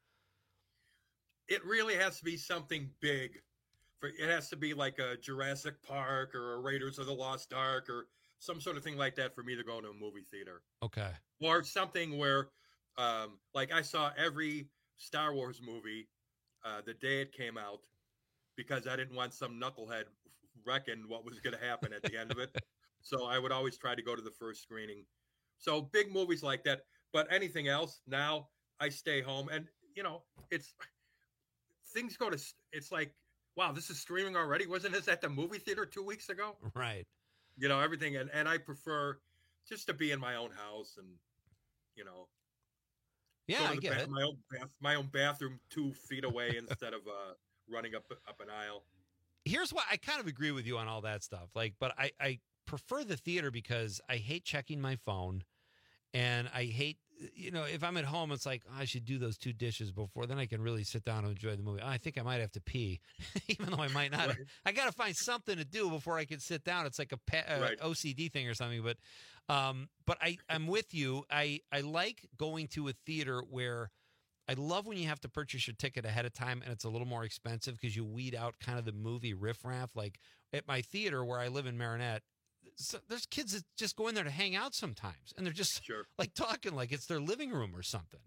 It really has to be something big. For it has to be like a Jurassic Park or a Raiders of the Lost Ark or some sort of thing like that for me to go to a movie theater. Okay. Or something where, um, like I saw every Star Wars movie uh, the day it came out because I didn't want some knucklehead reckon what was going to happen at the end of it. So I would always try to go to the first screening. So big movies like that. But anything else, now I stay home. And, you know, it's things go to, it's like, wow, this is streaming already. Wasn't this at the movie theater two weeks ago? Right. You know, everything. And, and I prefer just to be in my own house and, you know, Yeah, go to I the get ba- it. My own, bath, my own bathroom two feet away instead of uh, running up up an aisle. Here's why I kind of agree with you on all that stuff. Like, but I, I prefer the theater because I hate checking my phone, and I hate, you know, if I'm at home, it's like, oh, I should do those two dishes before, then I can really sit down and enjoy the movie. Oh, I think I might have to pee, even though I might not. Right. I got to find something to do before I can sit down. It's like a pa- uh, Right. O C D thing or something. But, um, but I, I'm with you. I, I like going to a theater where I love when you have to purchase your ticket ahead of time and it's a little more expensive because you weed out kind of the movie riffraff. Like at my theater where I live in Marinette, so there's kids that just go in there to hang out sometimes, and they're just Sure. like talking like it's their living room or something.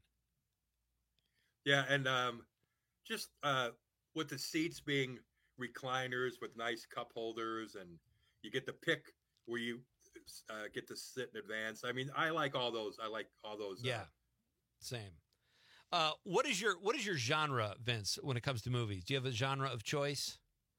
Yeah, and um, just uh, with the seats being recliners with nice cup holders, and you get to pick where you uh, get to sit in advance. I mean, I like all those. I like all those. Uh, Yeah, same. Uh, what is your what is your genre, Vince, when it comes to movies? Do you have a genre of choice?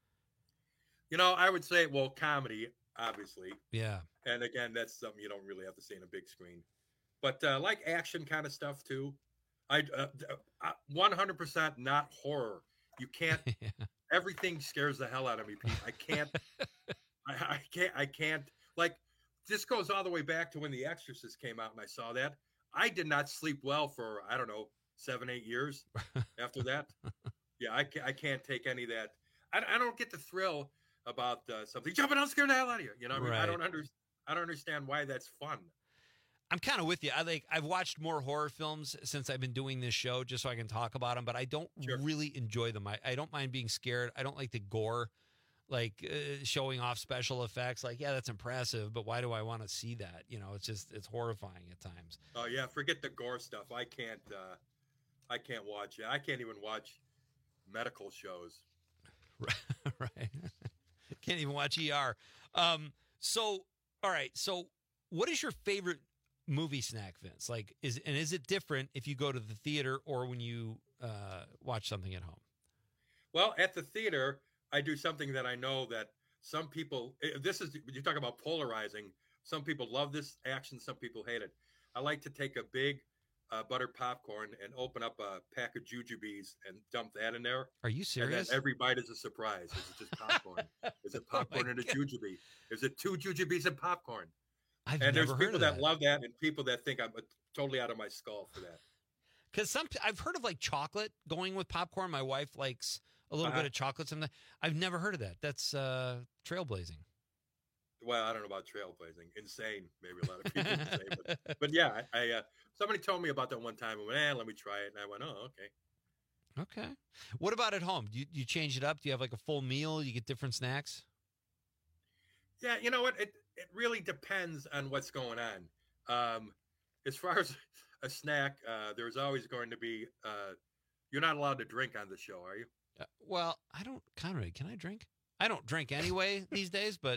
You know, I would say, well, comedy, obviously. Yeah. And again, that's something you don't really have to see in a big screen. But uh, like action kind of stuff too. I uh, uh, one hundred percent not horror. You can't. Everything scares the hell out of me, Pete. I can't. I, I can't. I can't. Like this goes all the way back to when The Exorcist came out, and I saw that. I did not sleep well for I don't know seven, eight years after that. Yeah, I can't, I can't take any of that. I, I don't get the thrill about uh, something jumping out, scaring the hell out of you. You know, what I mean, I Right. don't under, I don't understand why that's fun. I'm kind of with you. I like I've watched more horror films since I've been doing this show just so I can talk about them, but I don't really enjoy them. I, I don't mind being scared. I don't like the gore, like uh, showing off special effects. Like, yeah, that's impressive, but why do I want to see that? You know, it's just it's horrifying at times. Oh yeah, forget the gore stuff. I can't. Uh, I can't watch it. I can't even watch medical shows. Right. Can't even watch E R. Um, so, all right. So, what is your favorite movie snack, Vince? Like, is and is it different if you go to the theater or when you uh, watch something at home? Well, at the theater, I do something that I know that some people. eh, This is you talk about polarizing. Some people love this action. Some people hate it. I like to take a big uh, buttered popcorn and open up a pack of Jujubes and dump that in there. Are you serious? And then every bite is a surprise. Is it just popcorn? Is it popcorn Oh my and a God. Jujube? Is it two Jujubes and popcorn? I've and there's never heard people of that that. love that, and people that think I'm uh, totally out of my skull for that. Because some I've heard of like chocolate going with popcorn. My wife likes a little Uh-huh. bit of chocolate. Sometimes I've never heard of that. That's uh, trailblazing. Well, I don't know about trailblazing. Insane, maybe a lot of people would say. But, but yeah, I, I uh, somebody told me about that one time. I went, eh, let me try it. And I went, oh, okay. Okay. What about at home? Do you, do you change it up? Do you have like a full meal? You get different snacks? Yeah, you know what? It it really depends on what's going on. Um, as far as a snack, uh, there's always going to be. Uh, you're not allowed to drink on the show, are you? Uh, well, I don't. Conrad, can I drink? I don't drink anyway these days. But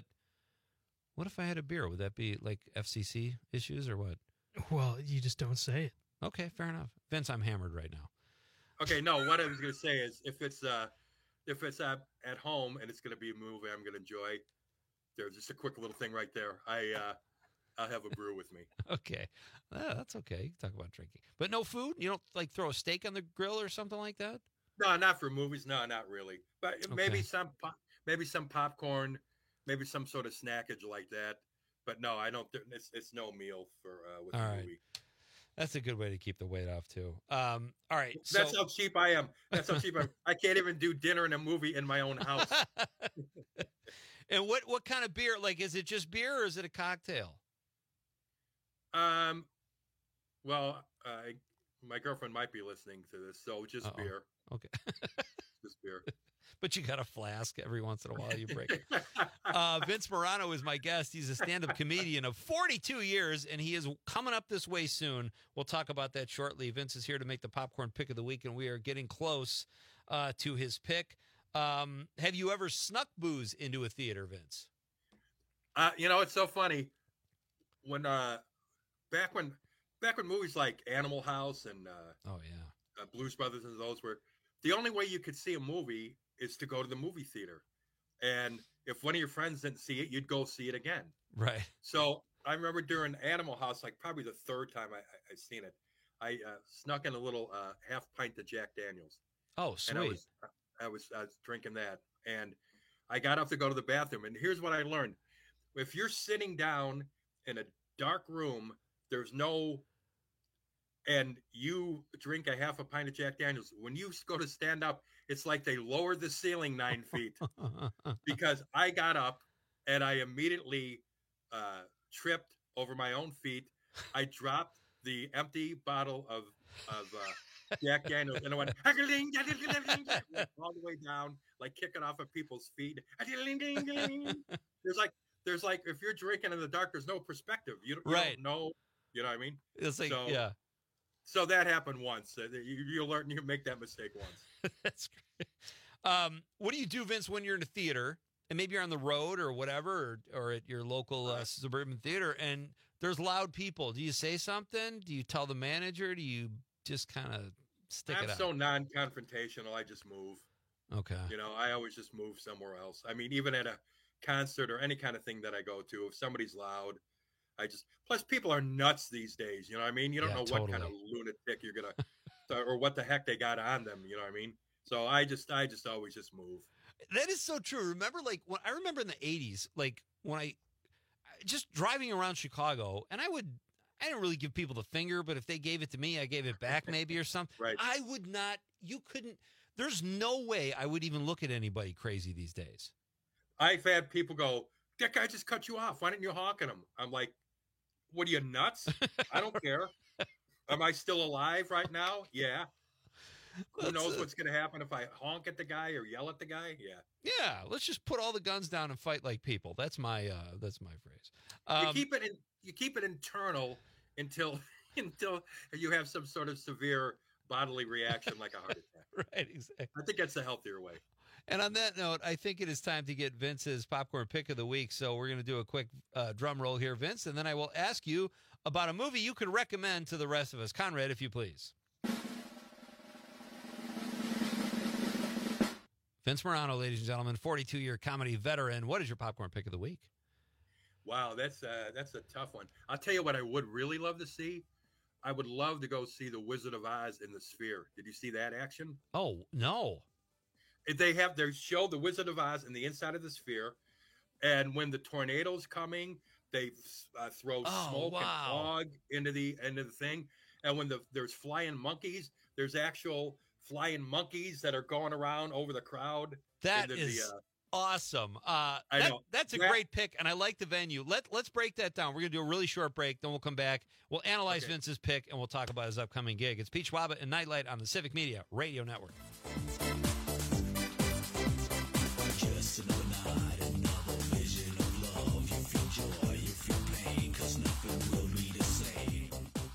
what if I had a beer? Would that be like F C C issues or what? Well, you just don't say it. Okay, fair enough. Vince, I'm hammered right now. Okay, no, what I was going to say is if it's uh, if it's at, at home and it's going to be a movie I'm going to enjoy, there's just a quick little thing right there. I, uh, I'll have a brew with me. Okay. Uh, that's okay. You can talk about drinking. But no food? You don't like throw a steak on the grill or something like that? No, not for movies. No, not really. But maybe Okay. some pop, maybe some popcorn, maybe some sort of snackage like that. But no, I don't. It's it's no meal for uh, with All the right. movie. That's a good way to keep the weight off, too. Um, all right. That's so, how cheap I am. That's how cheap I am. I can't even do dinner and a movie in my own house. And what, what kind of beer? Like, is it just beer or is it a cocktail? Um, well, uh, my girlfriend might be listening to this, so just Uh-oh. beer. Okay. Just beer. But you got a flask every once in a while. You break it. Uh, Vince Morano is my guest. He's a stand-up comedian of forty-two years, and he is coming up this way soon. We'll talk about that shortly. Vince is here to make the popcorn pick of the week, and we are getting close uh, to his pick. Um, have you ever snuck booze into a theater, Vince? Uh, you know, it's so funny when uh, back when back when movies like Animal House and uh, oh yeah, uh, Blues Brothers and those were the only way you could see a movie is to go to the movie theater, and if one of your friends didn't see it, you'd go see it again. Right. So I remember during Animal House, like probably the third time I, I, I seen it, I uh, snuck in a little uh, half pint of Jack Daniels. Oh, sweet. And I was, I was, I was drinking that, and I got up to go to the bathroom. And here's what I learned: if you're sitting down in a dark room, there's no, and you drink a half a pint of Jack Daniels, when you go to stand up, it's like they lowered the ceiling nine feet. Because I got up and I immediately uh, tripped over my own feet. I dropped the empty bottle of of uh, Jack Daniels, and I went all the way down, like kicking off of people's feet. There's like, there's like, if you're drinking in the dark, there's no perspective. You, you Right. don't know. You know what I mean? It's like, so, yeah. So that happened once. Uh, You, you learn, you make that mistake once. That's great. Um, what do you do, Vince, when you're in a theater and maybe you're on the road or whatever, or, or at your local uh, suburban theater, and there's loud people? Do you say something? Do you tell the manager? Do you just kind of stick I'm it out? so non-confrontational. I just move. Okay. You know, I always just move somewhere else. I mean, even at a concert or any kind of thing that I go to, if somebody's loud, I just, plus people are nuts these days. You know what I mean? You don't Yeah, know what kind of totally. lunatic you're going to, or what the heck they got on them. You know what I mean? So I just, I just always just move. That is so true. Remember, like, when I remember in the eighties, like when I just driving around Chicago, and I would, I didn't really give people the finger, but if they gave it to me, I gave it back maybe or something. Right. I would not, you couldn't, there's no way I would even look at anybody crazy these days. I've had people go, that guy just cut you off. Why didn't you honk at him? I'm like, what are you, nuts? I don't care. Am I still alive right now? Yeah. Who knows what's going to happen if I honk at the guy or yell at the guy? Yeah. Yeah, let's just put all the guns down and fight like people. That's my uh that's my phrase. you Um, keep it in, you keep it internal until until you have some sort of severe bodily reaction like a heart attack. Right, exactly. I think that's the healthier way. And on that note, I think it is time to get Vince's popcorn pick of the week. So we're going to do a quick uh, drum roll here, Vince, and then I will ask you about a movie you could recommend to the rest of us. Conrad, if you please. Vince Morano, ladies and gentlemen, forty-two-year comedy veteran. What is your popcorn pick of the week? Wow, that's uh, that's a tough one. I'll tell you what I would really love to see. I would love to go see The Wizard of Oz in the Sphere. Did you see that action? Oh, no. If they have their show, The Wizard of Oz, in the inside of the Sphere, and when the tornado's coming, they uh, throw Oh, smoke wow. and fog into the into the thing. And when the there's flying monkeys, there's actual flying monkeys that are going around over the crowd. That into is the, uh, awesome. Uh, I that- know. That's a That- great pick, and I like the venue. Let, let's break that down. We're going to do a really short break, then we'll come back. We'll analyze Okay. Vince's pick, and we'll talk about his upcoming gig. It's Pete Schwab and Nightlight on the Civic Media Radio Network. Just another night, another vision of love. You feel joy, you feel pain, 'cause nothing will be the same.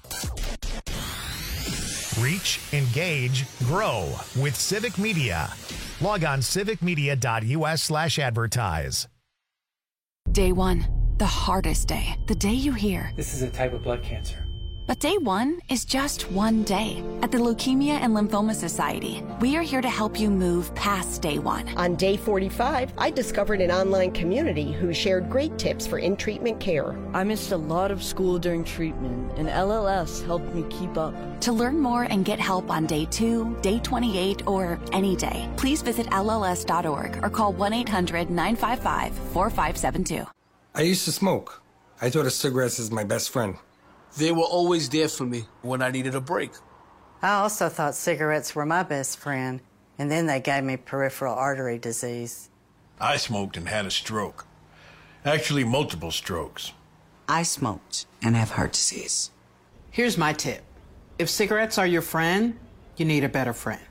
Reach, engage, grow with Civic Media. Log on civicmedia.us slash advertise. Day one, the hardest day. The day you hear, This is a type of blood cancer. But day one is just one day. At the Leukemia and Lymphoma Society, we are here to help you move past day one. On day forty-five, I discovered an online community who shared great tips for in-treatment care. I missed a lot of school during treatment, and L L S helped me keep up. To learn more and get help on day two, day twenty-eight, or any day, please visit L L S dot org or call one eight hundred nine five five four five seven two. I used to smoke. I thought of cigarettes as my best friend. They were always there for me when I needed a break. I also thought cigarettes were my best friend, and then they gave me peripheral artery disease. I smoked and had a stroke. Actually, multiple strokes. I smoked and have heart disease. Here's my tip. If cigarettes are your friend, you need a better friend.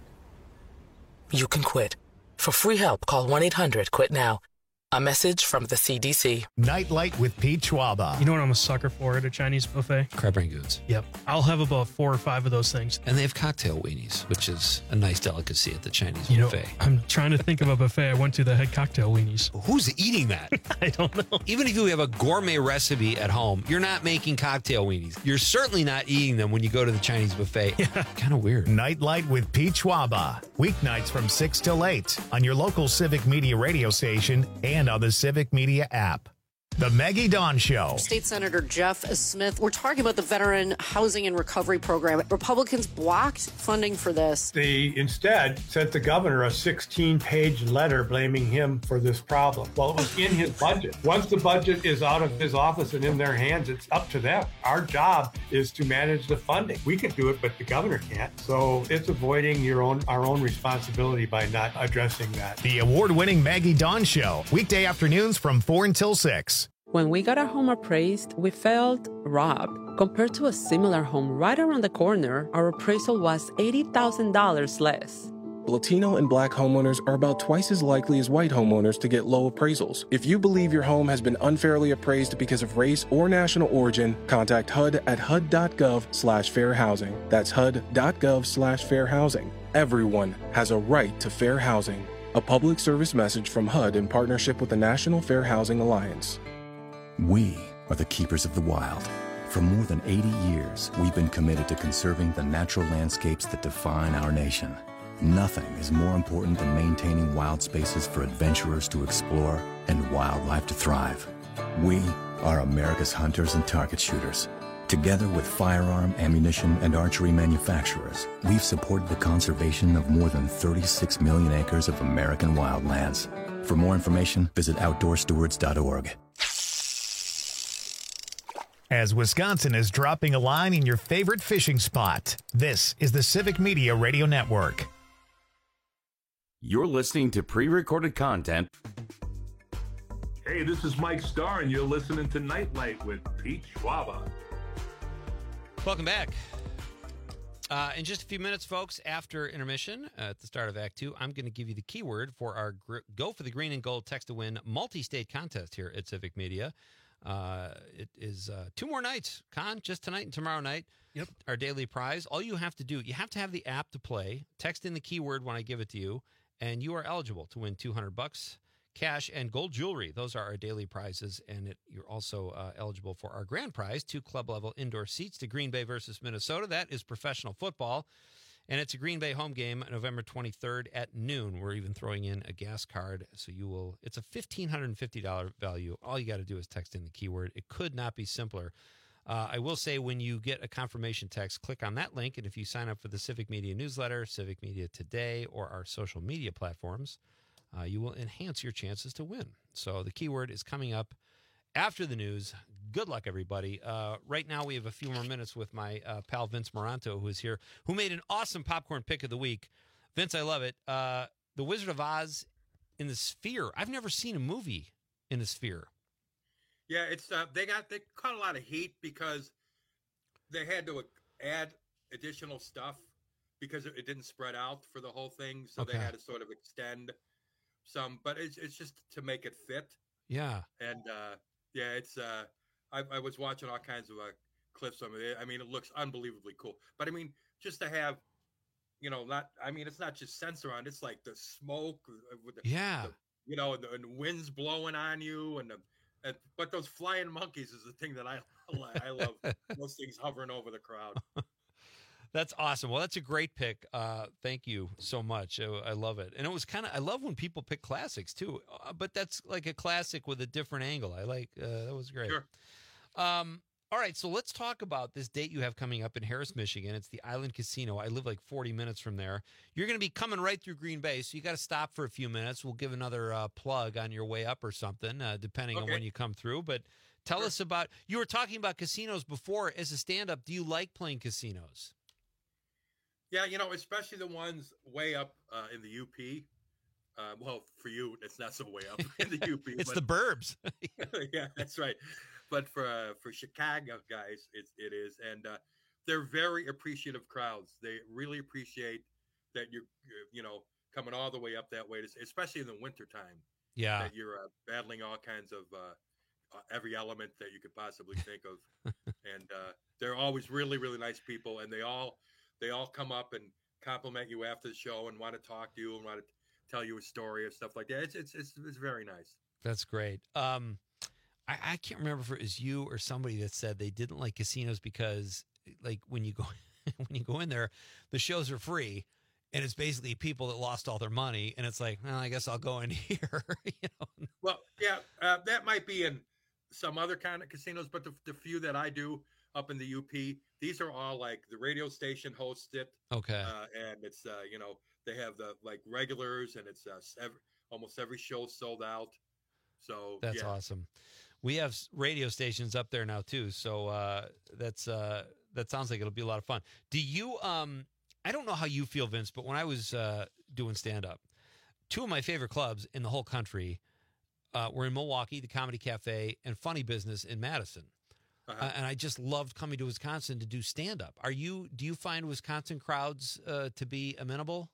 You can quit. For free help, call one eight hundred quit now. A message from the C D C. Nightlight with Pete Schwaba. You know what I'm a sucker for at a Chinese buffet? Crab rangoons. Yep. I'll have about four or five of those things. And they have cocktail weenies, which is a nice delicacy at the Chinese you buffet. Know, I'm trying to think of a buffet I went to that had cocktail weenies. Who's eating that? I don't know. Even if you have a gourmet recipe at home, you're not making cocktail weenies. You're certainly not eating them when you go to the Chinese buffet. Yeah. Kind of weird. Nightlight with Pete Schwaba. Weeknights from six till eight on your local Civic Media radio station and on the Civic Media app. The Maggie Dawn Show. State Senator Jeff Smith, we're talking about the Veteran Housing and Recovery Program. Republicans blocked funding for this. They instead sent the governor a sixteen-page letter blaming him for this problem. Well, it was in his budget. Once the budget is out of his office and in their hands, it's up to them. Our job is to manage the funding. We can do it, but the governor can't. So it's avoiding your own our own responsibility by not addressing that. The award-winning Maggie Dawn Show. Weekday afternoons from four until six. When we got our home appraised, we felt robbed. Compared to a similar home right around the corner, our appraisal was eighty thousand dollars less. Latino and Black homeowners are about twice as likely as white homeowners to get low appraisals. If you believe your home has been unfairly appraised because of race or national origin, contact H U D at H U D dot gov slash fair housing. That's H U D dot gov slash fair housing. Everyone has a right to fair housing. A public service message from H U D in partnership with the National Fair Housing Alliance. We are the keepers of the wild. For more than eighty years, we've been committed to conserving the natural landscapes that define our nation. Nothing is more important than maintaining wild spaces for adventurers to explore and wildlife to thrive. We are America's hunters and target shooters. Together with firearm, ammunition, and archery manufacturers, we've supported the conservation of more than thirty-six million acres of American wildlands. For more information, visit outdoor stewards dot org. As Wisconsin is dropping a line in your favorite fishing spot, this is the Civic Media Radio Network. You're listening to pre-recorded content. Hey, this is Mike Starr, and you're listening to Nightlight with Pete Schwaba. Welcome back. Uh, in just a few minutes, folks, after intermission uh, at the start of Act Two, I'm going to give you the keyword for our gr- Go for the Green and Gold Text to Win multi-state contest here at Civic Media. Uh, it is uh, two more nights, Con, just tonight and tomorrow night. Yep. Our daily prize. All you have to do, you have to have the app to play. Text in the keyword when I give it to you, and you are eligible to win two hundred bucks, cash, and gold jewelry. Those are our daily prizes, and it, you're also uh, eligible for our grand prize, two club-level indoor seats to Green Bay versus Minnesota. That is professional football, and it's a Green Bay home game, November twenty-third at noon. We're even throwing in a gas card, so you will. It's a one thousand five hundred fifty dollars value. All you got to do is text in the keyword. It could not be simpler. Uh, I will say when you get a confirmation text, click on that link, and if you sign up for the Civic Media newsletter, Civic Media Today, or our social media platforms, uh, you will enhance your chances to win. So the keyword is coming up after the news. Good luck, everybody. Uh, right now, we have a few more minutes with my uh, pal Vince Moranto, who is here, who made an awesome popcorn pick of the week. Vince, I love it. Uh, the Wizard of Oz in the Sphere. I've never seen a movie in the Sphere. Yeah, it's uh, they got they caught a lot of heat because they had to add additional stuff because it didn't spread out for the whole thing, so Okay. they had to sort of extend some. But it's it's just to make it fit. Yeah. And uh, yeah, it's uh, I, I was watching all kinds of uh, clips of it. I mean, it looks unbelievably cool. But I mean, just to have, you know, not I mean, it's not just censor on. It's like the smoke with the, Yeah. the, you know, and the, and the wind's blowing on you, and the And, but those flying monkeys is the thing that I I love. Those things hovering over the crowd. That's awesome. Well, that's a great pick. Uh, thank you so much. I, I love it. And it was kind of, I love when people pick classics too, uh, but that's like a classic with a different angle. I like, uh, that was great. Sure. Um, all right. So let's talk about this date you have coming up in Harris, Michigan. It's the Island Casino. I live like forty minutes from there. You're going to be coming right through Green Bay. So you got to stop for a few minutes. We'll give another uh, plug on your way up or something, uh, depending Okay. on when you come through. But tell Sure. us about, you were talking about casinos before as a stand-up. Do you like playing casinos? Yeah, you know, especially the ones way up uh, in the U P. Uh, well, for you, it's not so way up in the U P. It's but, the burbs. yeah, that's right. But for uh, for Chicago guys, it, it is, and uh, they're very appreciative crowds. They really appreciate that you're, you're, you know, coming all the way up that way, to, especially in the wintertime. Yeah. That you're uh, battling all kinds of uh, uh, every element that you could possibly think of, and uh, they're always really, really nice people, and they all they all come up and compliment you after the show and want to talk to you and want to tell you a story and stuff like that. It's it's it's, it's very nice. That's great. Um, I, I can't remember if it was you or somebody that said they didn't like casinos because, like, when you go when you go in there, the shows are free, and it's basically people that lost all their money, and it's like, well, I guess I'll go in here. you know? Well, yeah, uh, that might be in some other kind of casinos, but the, the few that I do up in the U P, these are all like the radio station hosts it. Okay. Uh, and it's, uh, you know, they have the like regulars, and it's uh, every, almost every show sold out. So That's yeah. awesome. We have s- radio stations up there now too, so uh, that's uh, that sounds like it'll be a lot of fun. Do you? Um, I don't know how you feel, Vince, but when I was uh, doing stand up, two of my favorite clubs in the whole country uh, were in Milwaukee, the Comedy Cafe, and Funny Business in Madison. Uh-huh. Uh, and I just loved coming to Wisconsin to do stand up. Are you? Do you find Wisconsin crowds uh, to be amenable?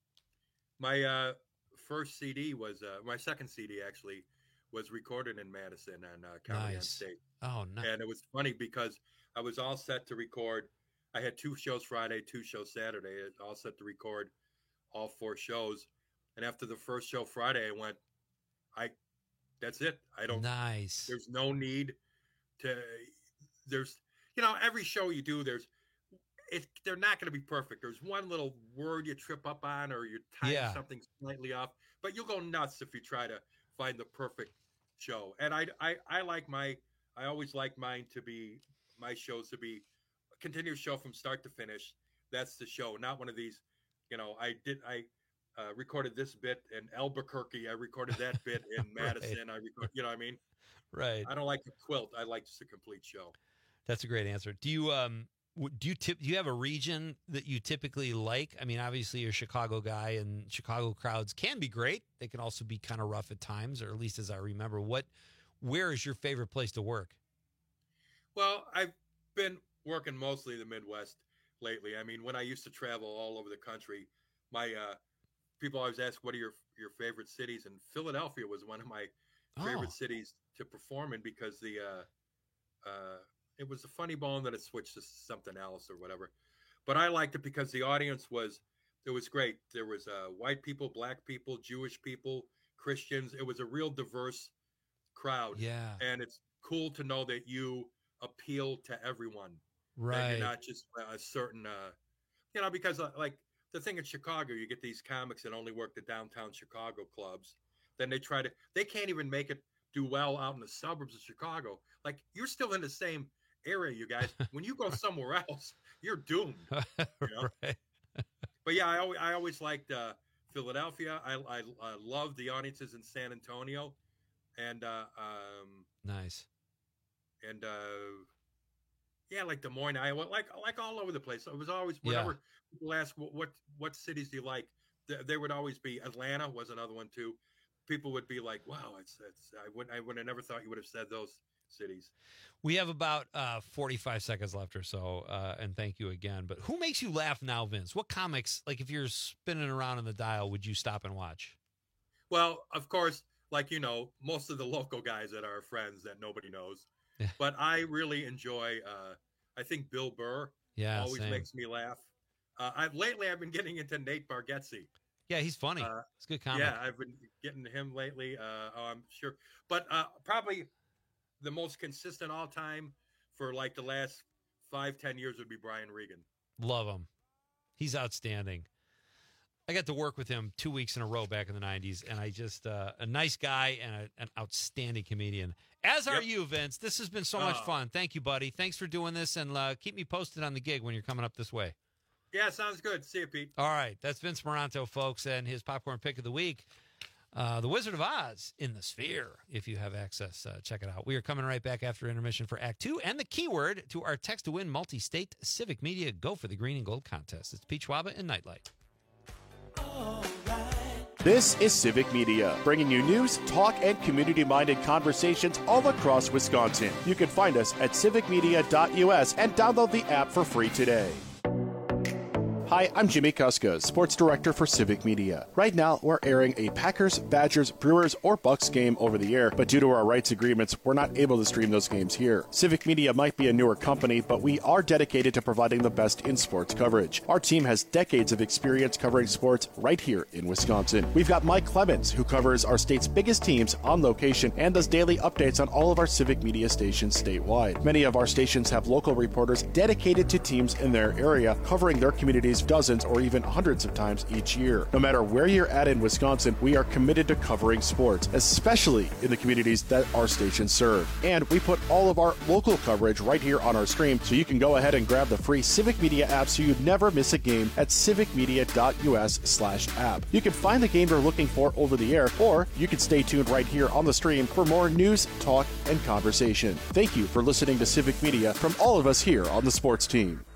My uh, first C D was uh, my second C D actually was recorded in Madison on uh, Comedy on Nice. State. Oh, nice. And it was funny because I was all set to record. I had two shows Friday, two shows Saturday, all set to record all four shows. And after the first show Friday, I went, I, that's it. I don't, Nice. there's no need to, there's, you know, every show you do, there's, it, they're not going to be perfect. There's one little word you trip up on, or you time Yeah. something slightly off, but you'll go nuts if you try to find the perfect show. And I, I, I like my, I always like mine to be, my shows to be a continuous show from start to finish. That's the show, not one of these, you know, I did, I uh, recorded this bit in Albuquerque. I recorded that bit in Madison. I record, you know what I mean? Right. I don't like a quilt. I like just a complete show. That's a great answer. Do you um w- do you tip do you have a region that you typically like? I mean, obviously you're a Chicago guy, and Chicago crowds can be great. They can also be kind of rough at times, or at least as I remember. What where is your favorite place to work? Well, I've been working mostly the Midwest lately. I mean, when I used to travel all over the country, my uh, people always ask, "What are your your favorite cities?" And Philadelphia was one of my favorite Oh. cities to perform in because the uh, uh, it was a funny bone that it switched to something else or whatever. But I liked it because the audience was it was great. There was uh, white people, black people, Jewish people, Christians. It was a real diverse crowd. Yeah. And it's cool to know that you appeal to everyone. That Right. you're not just a certain, uh, you know, because uh, like the thing in Chicago, you get these comics that only work the downtown Chicago clubs. Then they try to, they can't even make it do well out in the suburbs of Chicago. Like you're still in the same area, you guys. When you go somewhere else, you're doomed. You know? Right. But yeah, I always, I always liked uh, Philadelphia. I, I, I love the audiences in San Antonio, and uh, um, Nice. and uh, yeah, like Des Moines, Iowa, like like all over the place. It was always whenever people ask what, what what cities do you like, there, there would always be Atlanta was another one too. People would be like, "Wow, it's it's." I would I would have never thought you would have said those cities. We have about uh, forty-five seconds left or so, uh, and thank you again. But who makes you laugh now, Vince? What comics, like if you're spinning around on the dial, would you stop and watch? Well, of course, like you know, most of the local guys that are friends that nobody knows. Yeah. But I really enjoy. Uh, I think Bill Burr Yeah, always same. makes me laugh. Uh, I've lately I've been getting into Nate Bargatze. Yeah, he's funny. Uh, It's a good comic. Yeah, I've been getting him lately. Uh, oh, I'm sure, but uh, probably the most consistent all time for like the last five, ten years would be Brian Regan. Love him. He's outstanding. I got to work with him two weeks in a row back in the nineties, and I just, uh, a nice guy and a, an outstanding comedian. As are yep. you, Vince. This has been so much uh, fun. Thank you, buddy. Thanks for doing this, and uh, keep me posted on the gig when you're coming up this way. Yeah, sounds good. See you, Pete. All right. That's Vince Moranto, folks, and his popcorn pick of the week. Uh, the Wizard of Oz in the Sphere. If you have access, uh, check it out. We are coming right back after intermission for Act Two and the keyword to our Text to Win multi-state Civic Media Go for the Green and Gold contest. It's Pete Schwaba and Nightlight. This is Civic Media, bringing you news, talk, and community-minded conversations all across Wisconsin. You can find us at civic media dot U S and download the app for free today. Hi, I'm Jimmy Kuska, Sports Director for Civic Media. Right now, we're airing a Packers, Badgers, Brewers, or Bucks game over the air, but due to our rights agreements, we're not able to stream those games here. Civic Media might be a newer company, but we are dedicated to providing the best in sports coverage. Our team has decades of experience covering sports right here in Wisconsin. We've got Mike Clemens, who covers our state's biggest teams on location and does daily updates on all of our Civic Media stations statewide. Many of our stations have local reporters dedicated to teams in their area, covering their communities dozens or even hundreds of times each year. No matter where you're at in Wisconsin, we are committed to covering sports, especially in the communities that our stations serve. And we put all of our local coverage right here on our stream, so you can go ahead and grab the free Civic Media app so you never miss a game at civic media dot U S slash app. You can find the game you're looking for over the air, or you can stay tuned right here on the stream for more news, talk, and conversation. Thank you for listening to Civic Media from all of us here on the sports team.